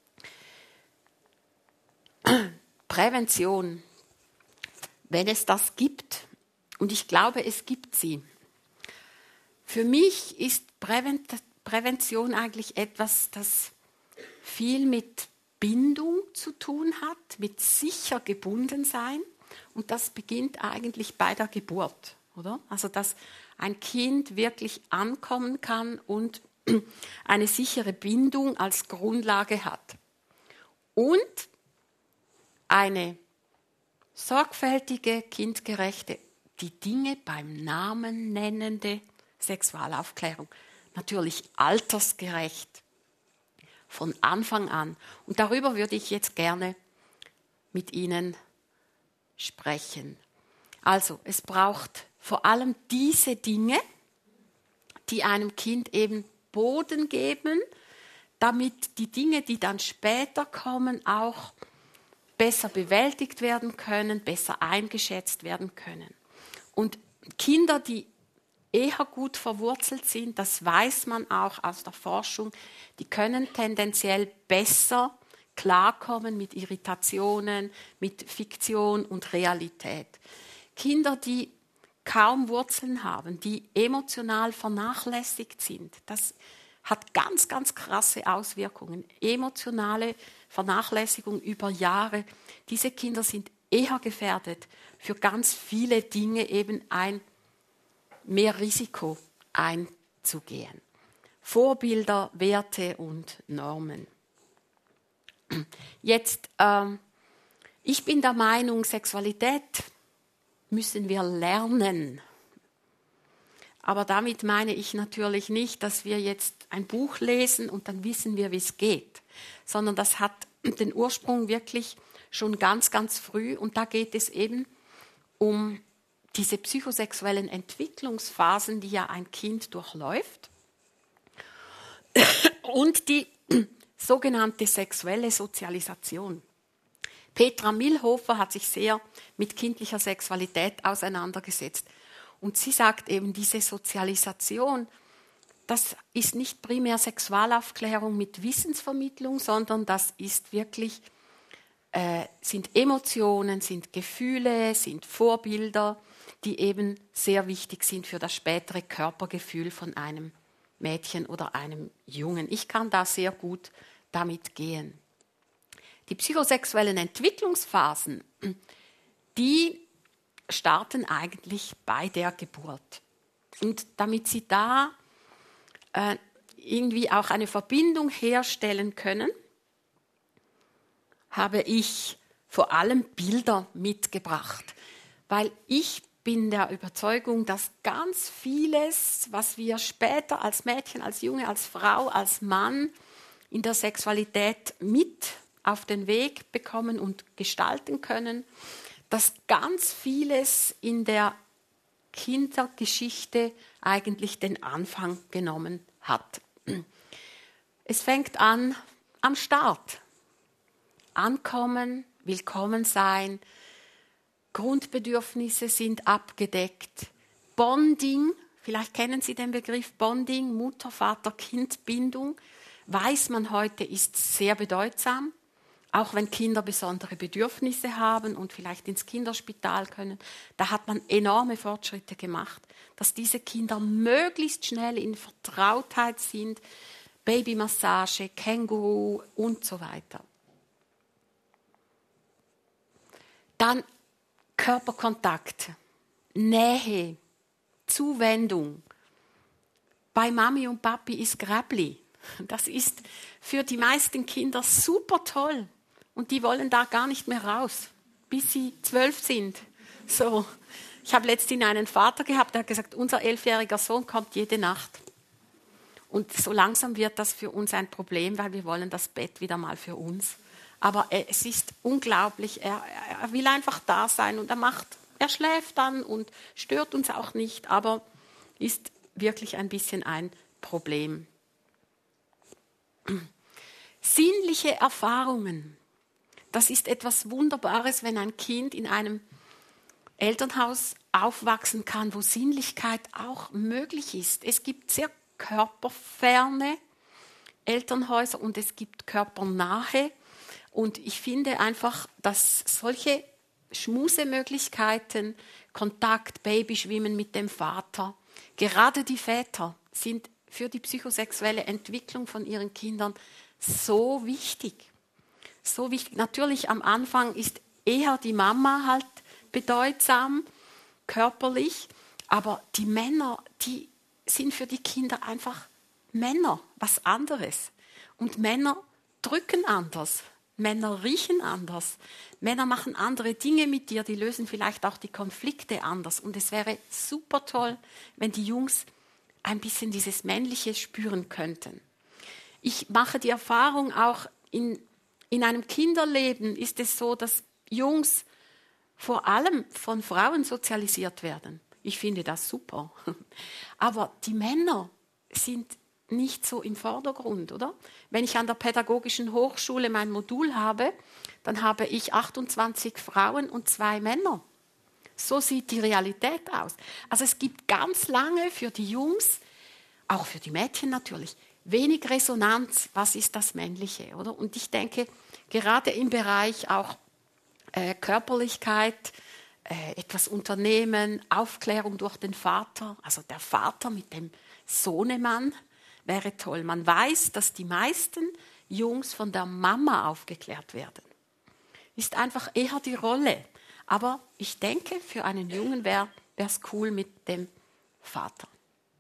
Prävention, wenn es das gibt, und ich glaube, es gibt sie. Für mich ist Prävention eigentlich etwas, das viel mit Bindung zu tun hat, mit sicher gebunden sein, und das beginnt eigentlich bei der Geburt, oder? Also, dass ein Kind wirklich ankommen kann und eine sichere Bindung als Grundlage hat. Und eine sorgfältige, kindgerechte, die Dinge beim Namen nennende Sexualaufklärung. Natürlich altersgerecht, von Anfang an. Und darüber würde ich jetzt gerne mit Ihnen sprechen. Also, es braucht vor allem diese Dinge, die einem Kind eben Boden geben, damit die Dinge, die dann später kommen, auch besser bewältigt werden können, besser eingeschätzt werden können. Und Kinder, die eher gut verwurzelt sind, das weiß man auch aus der Forschung, die können tendenziell besser klarkommen mit Irritationen, mit Fiktion und Realität. Kinder, die kaum Wurzeln haben, die emotional vernachlässigt sind, das hat ganz, ganz krasse Auswirkungen. Emotionale Vernachlässigung über Jahre. Diese Kinder sind eher gefährdet, für ganz viele Dinge eben ein mehr Risiko einzugehen. Vorbilder, Werte und Normen. Jetzt, ähm, ich bin der Meinung, Sexualität müssen wir lernen. Aber damit meine ich natürlich nicht, dass wir jetzt ein Buch lesen und dann wissen wir, wie es geht, sondern das hat den Ursprung wirklich schon ganz, ganz früh. Und da geht es eben um diese psychosexuellen Entwicklungsphasen, die ja ein Kind durchläuft und die sogenannte sexuelle Sozialisation. Petra Millhofer hat sich sehr mit kindlicher Sexualität auseinandergesetzt. Und sie sagt eben, diese Sozialisation, das ist nicht primär Sexualaufklärung mit Wissensvermittlung, sondern das ist wirklich, äh, sind Emotionen, sind Gefühle, sind Vorbilder, die eben sehr wichtig sind für das spätere Körpergefühl von einem Mädchen oder einem Jungen. Ich kann da sehr gut damit gehen. Die psychosexuellen Entwicklungsphasen, die starten eigentlich bei der Geburt. Und damit sie da äh, irgendwie auch eine Verbindung herstellen können, habe ich vor allem Bilder mitgebracht. Weil ich bin der Überzeugung, dass ganz vieles, was wir später als Mädchen, als Junge, als Frau, als Mann in der Sexualität mit auf den Weg bekommen und gestalten können, dass ganz vieles in der Kindergeschichte eigentlich den Anfang genommen hat. Es fängt an am Start. Ankommen, willkommen sein, Grundbedürfnisse sind abgedeckt. Bonding, vielleicht kennen Sie den Begriff Bonding, Mutter, Vater, Kind, Bindung, weiß man heute, ist sehr bedeutsam. Auch wenn Kinder besondere Bedürfnisse haben und vielleicht ins Kinderspital können, da hat man enorme Fortschritte gemacht, dass diese Kinder möglichst schnell in Vertrautheit sind, Babymassage, Känguru und so weiter. Dann Körperkontakt, Nähe, Zuwendung. Bei Mami und Papi ist Grabli. Das ist für die meisten Kinder super toll. Und die wollen da gar nicht mehr raus, bis sie zwölf sind. So. Ich habe letztens einen Vater gehabt, der hat gesagt, unser elfjähriger Sohn kommt jede Nacht. Und so langsam wird das für uns ein Problem, weil wir wollen das Bett wieder mal für uns. Aber es ist unglaublich, er, er will einfach da sein und er macht, er schläft dann und stört uns auch nicht, aber ist wirklich ein bisschen ein Problem. Sinnliche Erfahrungen. Das ist etwas Wunderbares, wenn ein Kind in einem Elternhaus aufwachsen kann, wo Sinnlichkeit auch möglich ist. Es gibt sehr körperferne Elternhäuser und es gibt körpernahe. Und ich finde einfach, dass solche Schmusemöglichkeiten, Kontakt, Babyschwimmen mit dem Vater, gerade die Väter sind für die psychosexuelle Entwicklung von ihren Kindern so wichtig. So wichtig. Natürlich am Anfang ist eher die Mama halt bedeutsam, körperlich, aber die Männer, die sind für die Kinder einfach Männer, was anderes. Und Männer drücken anders, Männer riechen anders, Männer machen andere Dinge mit dir, die lösen vielleicht auch die Konflikte anders. Und es wäre super toll, wenn die Jungs ein bisschen dieses Männliche spüren könnten. Ich mache die Erfahrung auch in In einem Kinderleben ist es so, dass Jungs vor allem von Frauen sozialisiert werden. Ich finde das super. Aber die Männer sind nicht so im Vordergrund, oder? Wenn ich an der Pädagogischen Hochschule mein Modul habe, dann habe ich achtundzwanzig Frauen und zwei Männer. So sieht die Realität aus. Also es gibt ganz lange für die Jungs, auch für die Mädchen natürlich, wenig Resonanz. Was ist das Männliche, oder? Und ich denke, gerade im Bereich auch äh, Körperlichkeit, äh, etwas unternehmen, Aufklärung durch den Vater, also der Vater mit dem Sohnemann, wäre toll. Man weiß, dass die meisten Jungs von der Mama aufgeklärt werden. Ist einfach eher die Rolle. Aber ich denke, für einen Jungen wäre es cool mit dem Vater.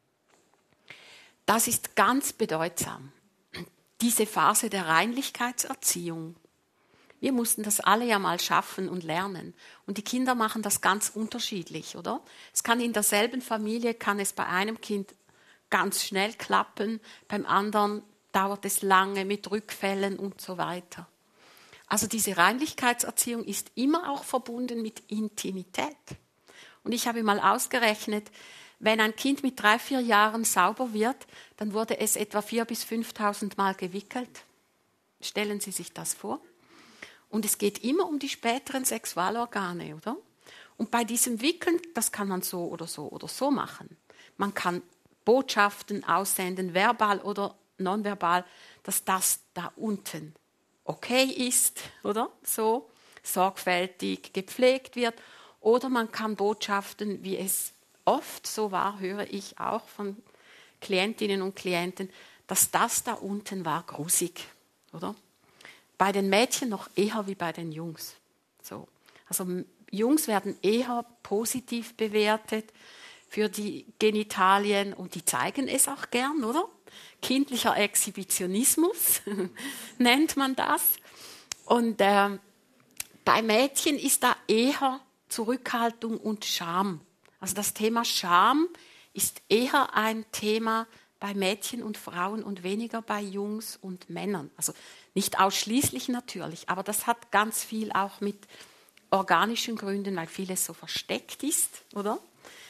Das ist ganz bedeutsam. Diese Phase der Reinlichkeitserziehung. Wir mussten das alle ja mal schaffen und lernen. Und die Kinder machen das ganz unterschiedlich, oder? Es kann in derselben Familie, kann es bei einem Kind ganz schnell klappen, beim anderen dauert es lange mit Rückfällen und so weiter. Also diese Reinlichkeitserziehung ist immer auch verbunden mit Intimität. Und ich habe mal ausgerechnet, wenn ein Kind mit drei, vier Jahren sauber wird, dann wurde es etwa viertausend bis fünftausend Mal gewickelt. Stellen Sie sich das vor. Und es geht immer um die späteren Sexualorgane, oder? Und bei diesem Wickeln, das kann man so oder so oder so machen. Man kann Botschaften aussenden, verbal oder nonverbal, dass das da unten okay ist, oder? So sorgfältig gepflegt wird. Oder man kann Botschaften, wie es oft so war, höre ich auch von Klientinnen und Klienten, dass das da unten war grusig, oder? Bei den Mädchen noch eher wie bei den Jungs. So. Also Jungs werden eher positiv bewertet für die Genitalien und die zeigen es auch gern, oder? Kindlicher Exhibitionismus nennt man das. Und äh, bei Mädchen ist da eher Zurückhaltung und Scham. Also das Thema Scham ist eher ein Thema bei Mädchen und Frauen und weniger bei Jungs und Männern. Also nicht ausschließlich natürlich, aber das hat ganz viel auch mit organischen Gründen, weil vieles so versteckt ist, oder?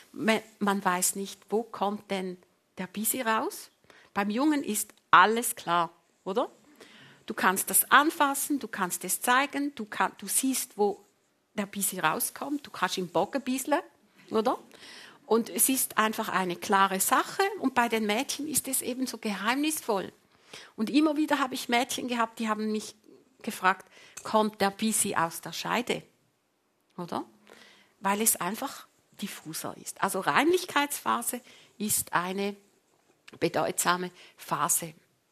Man weiß nicht, wo kommt denn der Bisi raus. Beim Jungen ist alles klar, oder? Du kannst das anfassen, du kannst es zeigen, du, kann, du siehst, wo der Bisi rauskommt, du kannst ihn bocken ein bisschen, oder? Und es ist einfach eine klare Sache und bei den Mädchen ist es eben so geheimnisvoll. Und immer wieder habe ich Mädchen gehabt, die haben mich gefragt, kommt der Bisi aus der Scheide? Oder? Weil es einfach diffuser ist. Also Reinlichkeitsphase ist eine bedeutsame Phase.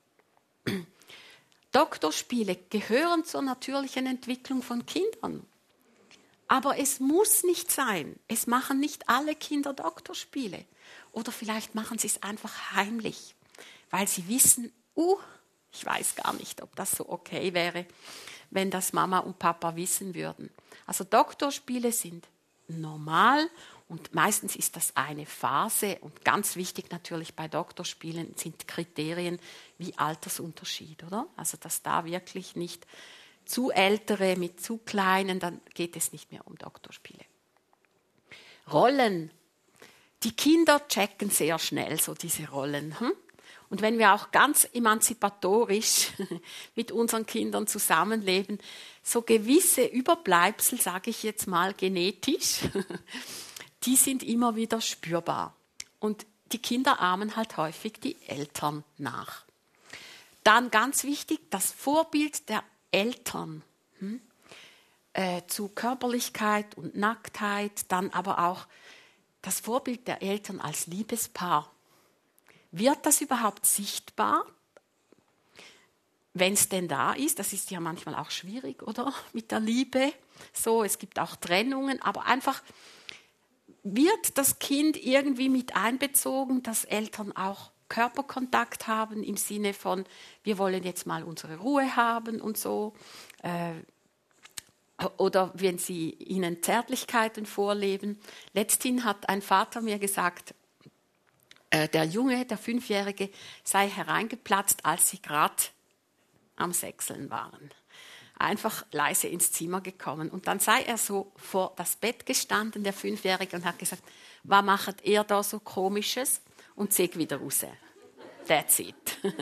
Doktorspiele gehören zur natürlichen Entwicklung von Kindern. Aber es muss nicht sein. Es machen nicht alle Kinder Doktorspiele. Oder vielleicht machen sie es einfach heimlich, weil sie wissen, uh, ich weiß gar nicht, ob das so okay wäre, wenn das Mama und Papa wissen würden. Also Doktorspiele sind normal und meistens ist das eine Phase. Und ganz wichtig natürlich bei Doktorspielen sind Kriterien wie Altersunterschied, oder? Also dass da wirklich nicht zu Ältere mit zu Kleinen, dann geht es nicht mehr um Doktorspiele. Rollen. Die Kinder checken sehr schnell so diese Rollen. Hm? Und wenn wir auch ganz emanzipatorisch mit unseren Kindern zusammenleben, so gewisse Überbleibsel, sage ich jetzt mal genetisch, die sind immer wieder spürbar. Und die Kinder ahmen halt häufig die Eltern nach. Dann ganz wichtig, das Vorbild der Eltern hm, äh, zu Körperlichkeit und Nacktheit, dann aber auch das Vorbild der Eltern als Liebespaar. Wird das überhaupt sichtbar, wenn es denn da ist? Das ist ja manchmal auch schwierig, oder? Mit der Liebe. So, es gibt auch Trennungen, aber einfach wird das Kind irgendwie mit einbezogen, dass Eltern auch Körperkontakt haben im Sinne von, wir wollen jetzt mal unsere Ruhe haben und so. Äh, oder wenn sie ihnen Zärtlichkeiten vorleben. Letzthin hat ein Vater mir gesagt, äh, der Junge, der Fünfjährige, sei hereingeplatzt, als sie gerade am Sechseln waren. einfach leise ins Zimmer gekommen. Und dann sei er so vor das Bett gestanden, der Fünfjährige, und hat gesagt, was macht ihr da so Komisches? Und zeig wieder raus. That's it.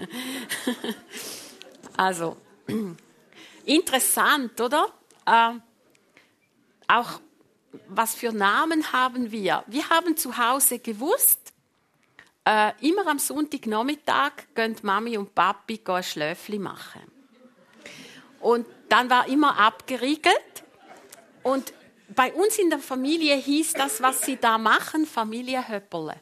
Also, interessant, oder? Äh, auch, was für Namen haben wir? Wir haben zu Hause gewusst, äh, immer am Sonntagnachmittag gehen Mami und Papi ein Schläfli machen. Und dann war immer abgeriegelt. Und bei uns in der Familie hieß das, was sie da machen, Familie Höpperle.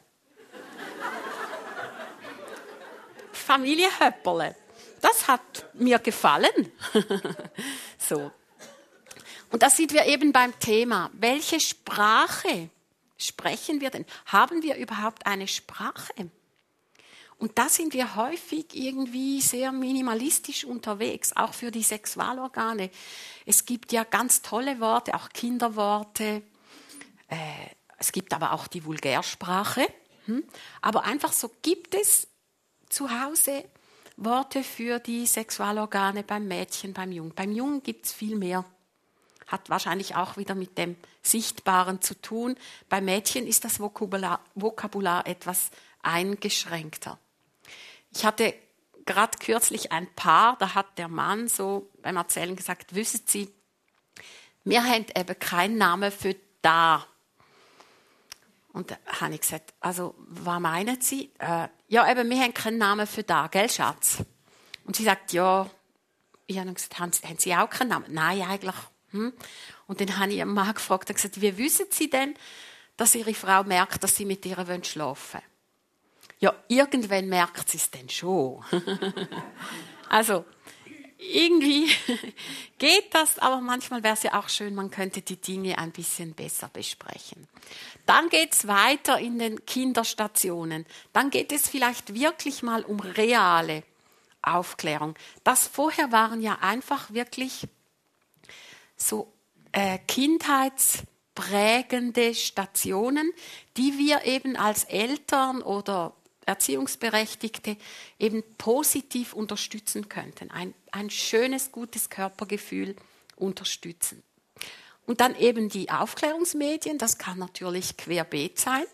Familie Höpperle. Das hat mir gefallen. So. Und da sind wir eben beim Thema. Welche Sprache sprechen wir denn? Haben wir überhaupt eine Sprache? Und da sind wir häufig irgendwie sehr minimalistisch unterwegs, auch für die Sexualorgane. Es gibt ja ganz tolle Worte, auch Kinderworte. Äh, es gibt aber auch die Vulgärsprache. Hm? Aber einfach so gibt es zu Hause Worte für die Sexualorgane beim Mädchen, beim Jungen. Beim Jungen gibt es viel mehr. Hat wahrscheinlich auch wieder mit dem Sichtbaren zu tun. Beim Mädchen ist das Vokabular, Vokabular etwas eingeschränkter. Ich hatte gerade kürzlich ein Paar, da hat der Mann so beim Erzählen gesagt, wissen Sie, wir haben eben keinen Namen für da. Und da habe ich gesagt, also, was meinen Sie? Äh, ja, eben, wir haben keinen Namen für da, gell, Schatz? Und sie sagt, ja. Ich habe gesagt, haben Sie, haben Sie auch keinen Namen? Nein, eigentlich. Hm? Und dann habe ich ihren Mann gefragt und gesagt, wie wissen Sie denn, dass Ihre Frau merkt, dass Sie mit ihr schlafen wollen? Ja, irgendwann merkt sie es dann schon. Also, irgendwie geht das, aber manchmal wäre es ja auch schön, man könnte die Dinge ein bisschen besser besprechen. Dann geht es weiter in den Kinderstationen. Dann geht es vielleicht wirklich mal um reale Aufklärung. Das vorher waren ja einfach wirklich so äh, kindheitsprägende Stationen, die wir eben als Eltern oder Erziehungsberechtigte eben positiv unterstützen könnten. Ein, ein schönes, gutes Körpergefühl unterstützen. Und dann eben die Aufklärungsmedien, das kann natürlich querbeet sein.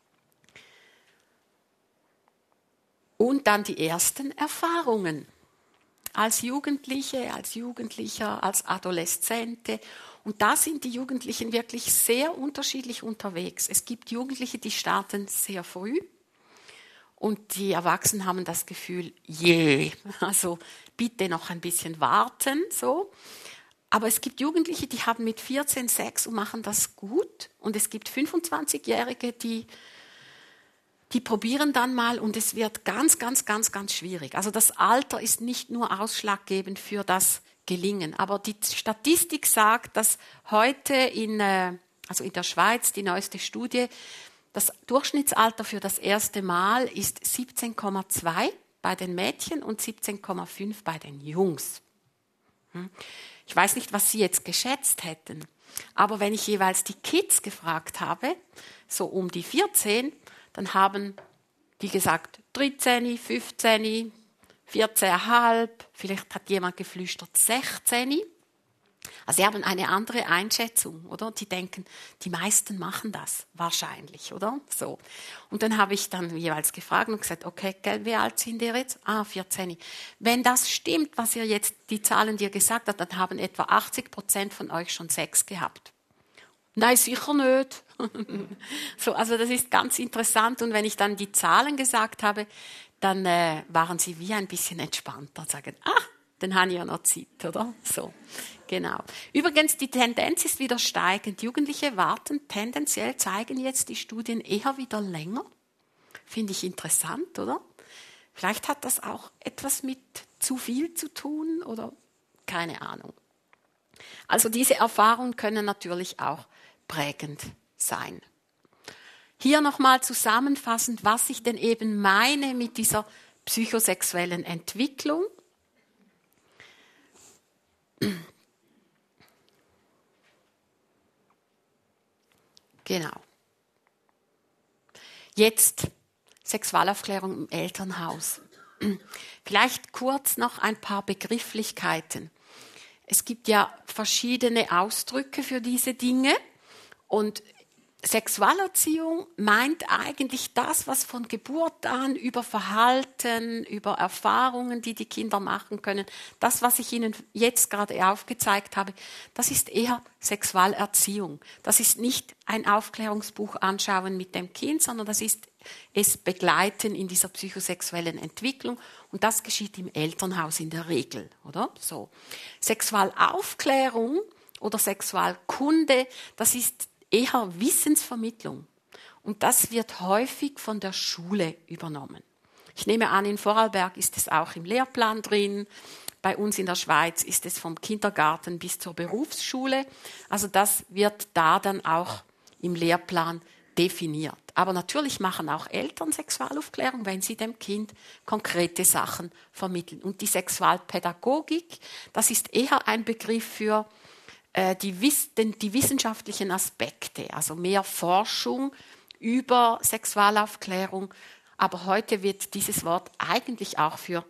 Und dann die ersten Erfahrungen. Als Jugendliche, als Jugendlicher, als Adoleszente. Und da sind die Jugendlichen wirklich sehr unterschiedlich unterwegs. Es gibt Jugendliche, die starten sehr früh. Und die Erwachsenen haben das Gefühl, je, also bitte noch ein bisschen warten, so. Aber es gibt Jugendliche, die haben mit vierzehn Sex und machen das gut. Und es gibt fünfundzwanzigjährige, die, die probieren dann mal und es wird ganz, ganz, ganz, ganz schwierig. Also das Alter ist nicht nur ausschlaggebend für das Gelingen. Aber die Statistik sagt, dass heute in, also in der Schweiz, die neueste Studie, das Durchschnittsalter für das erste Mal ist siebzehn Komma zwei bei den Mädchen und siebzehn Komma fünf bei den Jungs. Ich weiß nicht, was Sie jetzt geschätzt hätten, aber wenn ich jeweils die Kids gefragt habe, so um die vierzehn, dann haben die gesagt dreizehn, fünfzehn, vierzehn Komma fünf, vielleicht hat jemand geflüstert sechzehn. Also sie haben eine andere Einschätzung, oder? Die denken, die meisten machen das wahrscheinlich, oder? So. Und dann habe ich dann jeweils gefragt und gesagt, okay, gell, wie alt sind ihr jetzt? Ah, vierzehn. Wenn das stimmt, was ihr jetzt, die Zahlen dir gesagt habt, dann haben etwa achtzig Prozent von euch schon Sex gehabt. Nein, sicher nicht. So, also das ist ganz interessant. Und wenn ich dann die Zahlen gesagt habe, dann äh, waren sie wie ein bisschen entspannter und sagen, ah, dann habe ich ja noch Zeit, oder? So, genau. Übrigens, die Tendenz ist wieder steigend. Jugendliche warten tendenziell, zeigen jetzt die Studien eher wieder länger. Finde ich interessant, oder? Vielleicht hat das auch etwas mit zu viel zu tun oder keine Ahnung. Also diese Erfahrungen können natürlich auch prägend sein. Hier nochmal zusammenfassend, was ich denn eben meine mit dieser psychosexuellen Entwicklung. Genau. Jetzt Sexualaufklärung im Elternhaus. Vielleicht kurz noch ein paar Begrifflichkeiten. es gibt ja verschiedene Ausdrücke für diese Dinge und Sexualerziehung meint eigentlich das, was von Geburt an über Verhalten, über Erfahrungen, die die Kinder machen können, das, was ich Ihnen jetzt gerade aufgezeigt habe, das ist eher Sexualerziehung. Das ist nicht ein Aufklärungsbuch anschauen mit dem Kind, sondern das ist es begleiten in dieser psychosexuellen Entwicklung und das geschieht im Elternhaus in der Regel, oder? So. Sexualaufklärung oder Sexualkunde, das ist eher Wissensvermittlung. Und das wird häufig von der Schule übernommen. Ich nehme an, in Vorarlberg ist es auch im Lehrplan drin. Bei uns in der Schweiz ist es vom Kindergarten bis zur Berufsschule. Also das wird da dann auch im Lehrplan definiert. Aber natürlich machen auch Eltern Sexualaufklärung, wenn sie dem Kind konkrete Sachen vermitteln. Und die Sexualpädagogik, das ist eher ein Begriff für Die, die wissenschaftlichen Aspekte, also mehr Forschung über Sexualaufklärung. Aber heute wird dieses Wort eigentlich auch für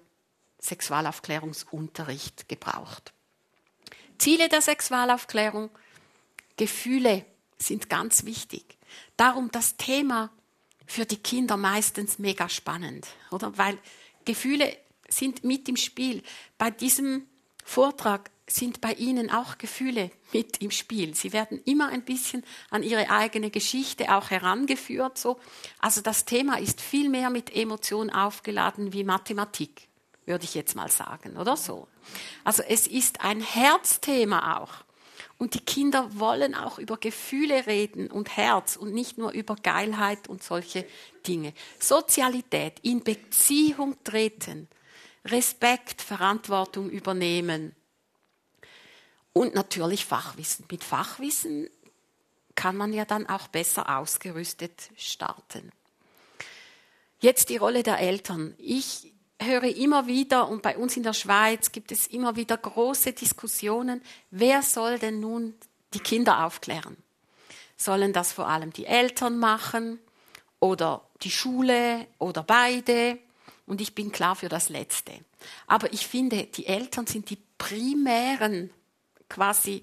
Sexualaufklärungsunterricht gebraucht. Ziele der Sexualaufklärung, Gefühle sind ganz wichtig. Darum das Thema für die Kinder meistens mega spannend, oder? Weil Gefühle sind mit im Spiel. Bei diesem Vortrag sind bei Ihnen auch Gefühle mit im Spiel. Sie werden immer ein bisschen an Ihre eigene Geschichte auch herangeführt. So. Also das Thema ist viel mehr mit Emotionen aufgeladen wie Mathematik, würde ich jetzt mal sagen, oder so. Also es ist ein Herzthema auch. Und die Kinder wollen auch über Gefühle reden und Herz und nicht nur über Geilheit und solche Dinge. Sozialität, in Beziehung treten, Respekt, Verantwortung übernehmen. Und natürlich Fachwissen. Mit Fachwissen kann man ja dann auch besser ausgerüstet starten. Jetzt die Rolle der Eltern. Ich höre immer wieder, und bei uns in der Schweiz gibt es immer wieder große Diskussionen, wer soll denn nun die Kinder aufklären? Sollen das vor allem die Eltern machen oder die Schule oder beide? Und ich bin klar für das Letzte. Aber ich finde, die Eltern sind die primären quasi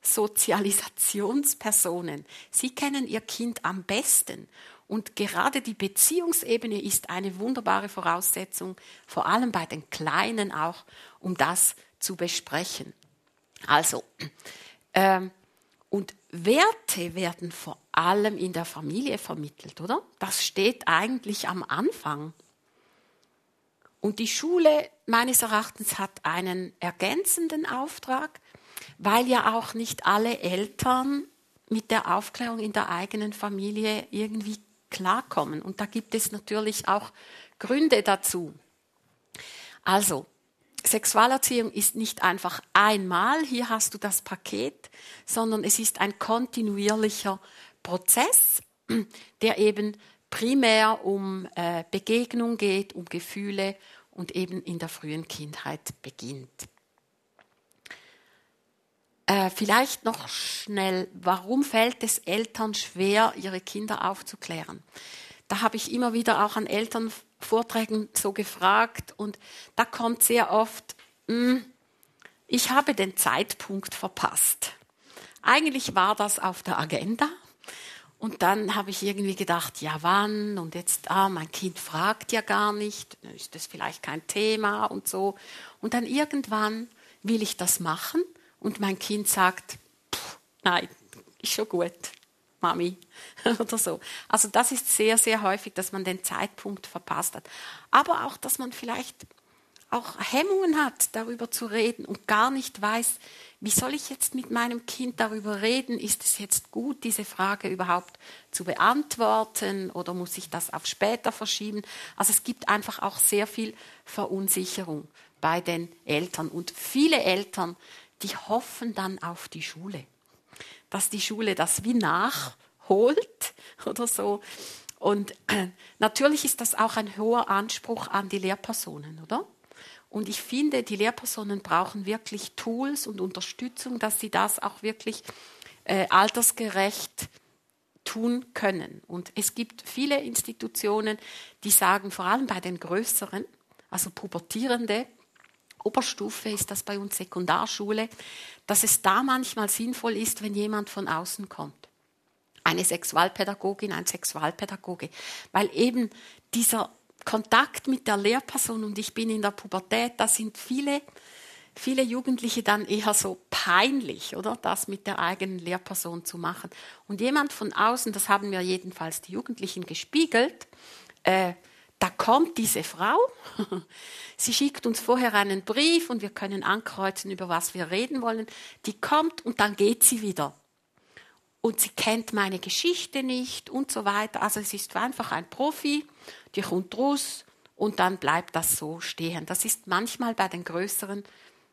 Sozialisationspersonen. Sie kennen ihr Kind am besten. Und gerade die Beziehungsebene ist eine wunderbare Voraussetzung, vor allem bei den Kleinen auch, um das zu besprechen. Also, ähm, und Werte werden vor allem in der Familie vermittelt, oder? Das steht eigentlich am Anfang. Und die Schule, meines Erachtens, hat einen ergänzenden Auftrag, weil ja auch nicht alle Eltern mit der Aufklärung in der eigenen Familie irgendwie klarkommen. Und da gibt es natürlich auch Gründe dazu. Also, Sexualerziehung ist nicht einfach einmal, hier hast du das Paket, sondern es ist ein kontinuierlicher Prozess, der eben primär um äh, Begegnung geht, um Gefühle und eben in der frühen Kindheit beginnt. Äh, vielleicht noch schnell, warum fällt es Eltern schwer, ihre Kinder aufzuklären? Da habe ich immer wieder auch an Elternvorträgen so gefragt und da kommt sehr oft, ich habe den Zeitpunkt verpasst. Eigentlich war das auf der Agenda und dann habe ich irgendwie gedacht, ja wann? Und jetzt, ah, mein Kind fragt ja gar nicht, dann ist das vielleicht kein Thema und so. Und dann irgendwann will ich das machen. Und mein Kind sagt, nein, ist schon gut, Mami, oder so. Also das ist sehr, sehr häufig, dass man den Zeitpunkt verpasst hat. Aber auch, dass man vielleicht auch Hemmungen hat, darüber zu reden und gar nicht weiß, wie soll ich jetzt mit meinem Kind darüber reden? Ist es jetzt gut, diese Frage überhaupt zu beantworten oder muss ich das auf später verschieben? Also es gibt einfach auch sehr viel Verunsicherung bei den Eltern. Und viele Eltern, die hoffen dann auf die Schule, dass die Schule das wie nachholt oder so. Und äh, natürlich ist das auch ein hoher Anspruch an die Lehrpersonen, oder? Und ich finde, die Lehrpersonen brauchen wirklich Tools und Unterstützung, dass sie das auch wirklich äh, altersgerecht tun können. Und es gibt viele Institutionen, die sagen, vor allem bei den Größeren, also Pubertierende, Oberstufe ist das bei uns Sekundarschule, dass es da manchmal sinnvoll ist, wenn jemand von außen kommt. Eine Sexualpädagogin, ein Sexualpädagoge. Weil eben dieser Kontakt mit der Lehrperson, und ich bin in der Pubertät, da sind viele, viele Jugendliche dann eher so peinlich, oder? Das mit der eigenen Lehrperson zu machen. Und jemand von außen, das haben mir jedenfalls die Jugendlichen gespiegelt, äh, da kommt diese Frau, sie schickt uns vorher einen Brief und wir können ankreuzen, über was wir reden wollen. Die kommt und dann geht sie wieder. Und sie kennt meine Geschichte nicht und so weiter. Also es ist einfach ein Profi, die kommt raus und dann bleibt das so stehen. Das ist manchmal bei den Größeren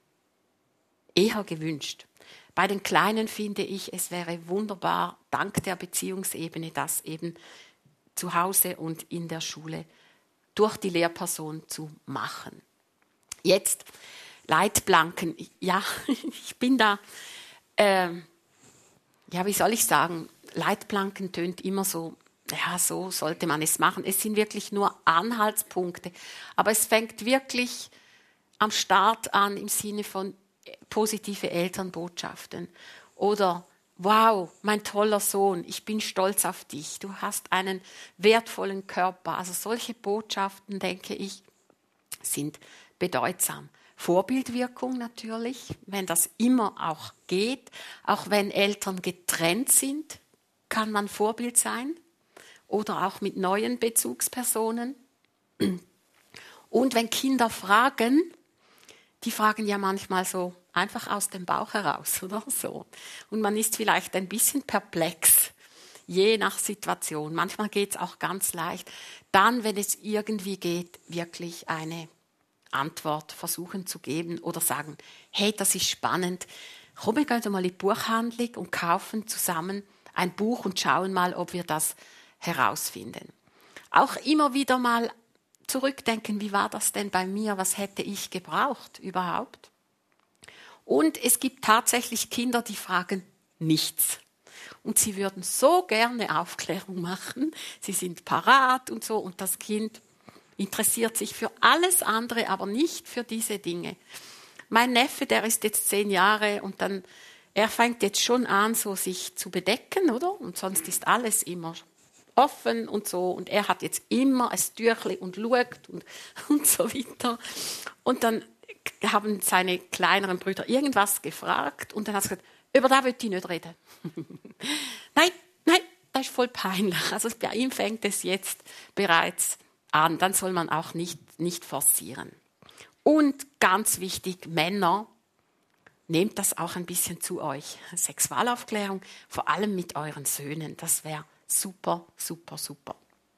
eher gewünscht. Bei den Kleinen finde ich, es wäre wunderbar, dank der Beziehungsebene, das eben zu Hause und in der Schule durch die Lehrperson zu machen. Jetzt Leitplanken. Ja, ich bin da, äh, ja, wie soll ich sagen, Leitplanken tönt immer so, ja, so sollte man es machen. Es sind wirklich nur Anhaltspunkte. Aber es fängt wirklich am Start an im Sinne von positive Elternbotschaften. Oder, wow, mein toller Sohn, ich bin stolz auf dich. Du hast einen wertvollen Körper. Also solche Botschaften, denke ich, sind bedeutsam. Vorbildwirkung natürlich, wenn das immer auch geht. Auch wenn Eltern getrennt sind, kann man Vorbild sein. Oder auch mit neuen Bezugspersonen. Und wenn Kinder fragen, die fragen ja manchmal so einfach aus dem Bauch heraus oder so. Und man ist vielleicht ein bisschen perplex, je nach Situation. Manchmal geht es auch ganz leicht. Dann, wenn es irgendwie geht, wirklich eine Antwort versuchen zu geben oder sagen, hey, das ist spannend. Komm, wir gehen mal in die Buchhandlung und kaufen zusammen ein Buch und schauen mal, ob wir das herausfinden. Auch immer wieder mal zurückdenken, wie war das denn bei mir? Was hätte ich gebraucht überhaupt? Und es gibt tatsächlich Kinder, die fragen nichts. Und sie würden so gerne Aufklärung machen. Sie sind parat und so. Und das Kind interessiert sich für alles andere, aber nicht für diese Dinge. Mein Neffe, der ist jetzt zehn Jahre und dann, er fängt jetzt schon an, so sich zu bedecken, oder? Und sonst ist alles immer offen und so. Und er hat jetzt immer ein Tüchli und schaut und, und so weiter. Und dann haben seine kleineren Brüder irgendwas gefragt und dann hat er gesagt, über das will ich nicht reden. nein, nein, das ist voll peinlich. Also bei ihm fängt es jetzt bereits an. Dann soll man auch nicht, nicht forcieren. Und ganz wichtig, Männer, nehmt das auch ein bisschen zu euch. Sexualaufklärung, vor allem mit euren Söhnen. Das wäre super, super, super.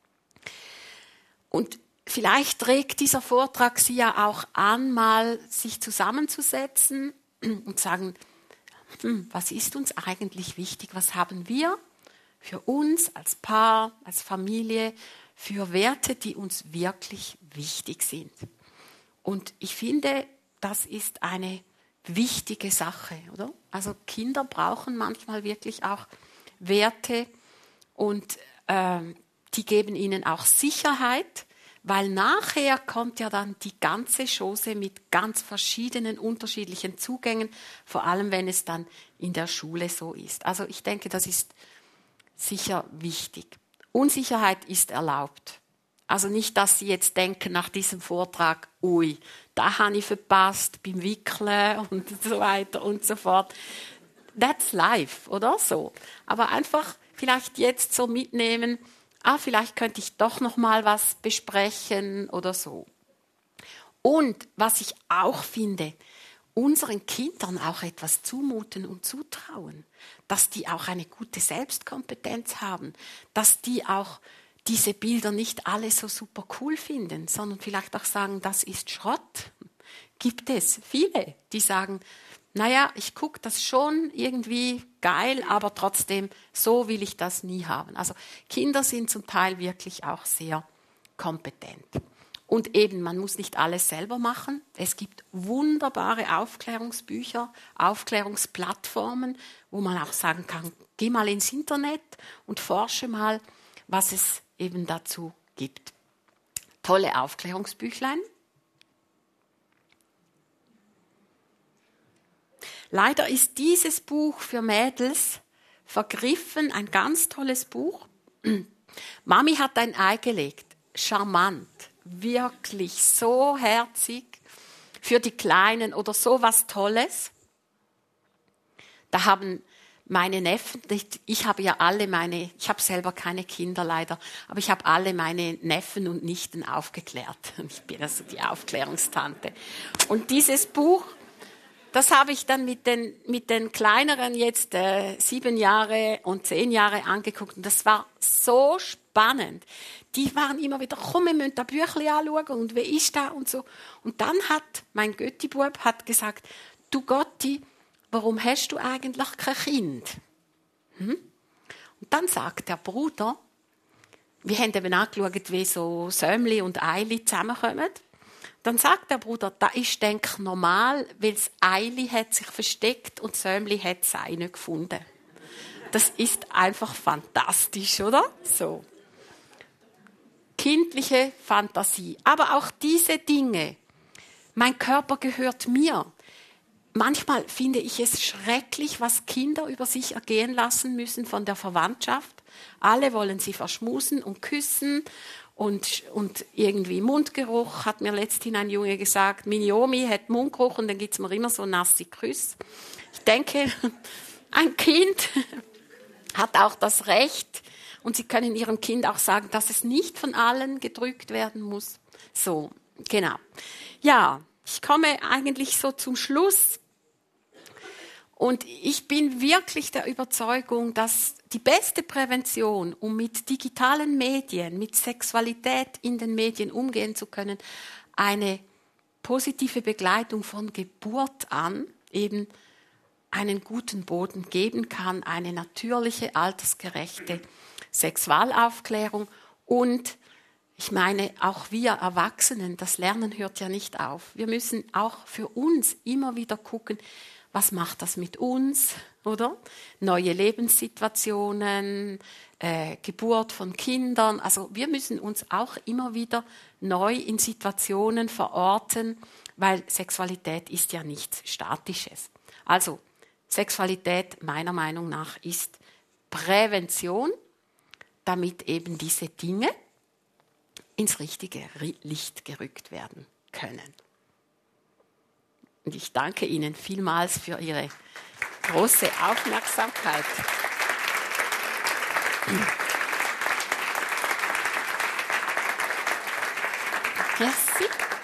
Und vielleicht regt dieser Vortrag Sie ja auch an, mal sich zusammenzusetzen und sagen, hm, was ist uns eigentlich wichtig? Was haben wir für uns als Paar, als Familie, für Werte, die uns wirklich wichtig sind? Und ich finde, das ist eine wichtige Sache, oder? Also Kinder brauchen manchmal wirklich auch Werte und äh, die geben ihnen auch Sicherheit, weil nachher kommt ja dann die ganze Chose mit ganz verschiedenen, unterschiedlichen Zugängen, vor allem wenn es dann in der Schule so ist. Also ich denke, das ist sicher wichtig. Unsicherheit ist erlaubt. Also nicht, dass Sie jetzt denken nach diesem Vortrag, ui, da habe ich verpasst beim Wickeln und so weiter und so fort. That's life, oder so. Aber einfach vielleicht jetzt so mitnehmen, ah, vielleicht könnte ich doch noch mal was besprechen oder so. Und was ich auch finde, unseren Kindern auch etwas zumuten und zutrauen, dass die auch eine gute Selbstkompetenz haben, dass die auch diese Bilder nicht alle so super cool finden, sondern vielleicht auch sagen, das ist Schrott. Gibt es viele, die sagen, naja, ich gucke das schon irgendwie geil, aber trotzdem, so will ich das nie haben. Also Kinder sind zum Teil wirklich auch sehr kompetent. Und eben, man muss nicht alles selber machen. Es gibt wunderbare Aufklärungsbücher, Aufklärungsplattformen, wo man auch sagen kann, geh mal ins Internet und forsche mal, was es eben dazu gibt. Tolle Aufklärungsbüchlein. Leider ist dieses Buch für Mädels vergriffen, ein ganz tolles Buch. Mami hat ein Ei gelegt, charmant, wirklich so herzig für die Kleinen oder so was Tolles. Da haben meine Neffen, ich habe ja alle meine, ich habe selber keine Kinder leider, aber ich habe alle meine Neffen und Nichten aufgeklärt. Ich bin also die Aufklärungstante. Und dieses Buch, das habe ich dann mit den, mit den Kleineren jetzt äh, sieben Jahre und zehn Jahre angeguckt. Und das war so spannend. Die waren immer wieder, komm, wir müssen das Büchlein anschauen und wie ist das und so. Und dann hat mein Götti-Bub hat gesagt, du Gotti, warum hast du eigentlich kein Kind? Hm? Und dann sagt der Bruder, wir haben eben angeschaut, wie so Sömli und Eili zusammenkommen. Dann sagt der Bruder, das ist, denke ich, normal, weil das Eili hat sich versteckt und das Sömli hat es auch nicht gefunden. Das ist einfach fantastisch, oder? So. Kindliche Fantasie. Aber auch diese Dinge. Mein Körper gehört mir. Manchmal finde ich es schrecklich, was Kinder über sich ergehen lassen müssen von der Verwandtschaft. Alle wollen sie verschmusen und küssen und, und irgendwie Mundgeruch, hat mir letzthin ein Junge gesagt. Meine Omi hat Mundgeruch und dann gibt es mir immer so nasse Küsse. Ich denke, ein Kind hat auch das Recht und sie können ihrem Kind auch sagen, dass es nicht von allen gedrückt werden muss. So, genau. Ja, ich komme eigentlich so zum Schluss. Und ich bin wirklich der Überzeugung, dass die beste Prävention, um mit digitalen Medien, mit Sexualität in den Medien umgehen zu können, eine positive Begleitung von Geburt an eben einen guten Boden geben kann, eine natürliche, altersgerechte Sexualaufklärung. Und ich meine, auch wir Erwachsenen, das Lernen hört ja nicht auf. Wir müssen auch für uns immer wieder gucken, was macht das mit uns, oder? Neue Lebenssituationen, äh, Geburt von Kindern. Also wir müssen uns auch immer wieder neu in Situationen verorten, weil Sexualität ist ja nichts Statisches. Also Sexualität meiner Meinung nach ist Prävention, damit eben diese Dinge ins richtige Licht gerückt werden können. Und ich danke Ihnen vielmals für Ihre große Aufmerksamkeit. Merci.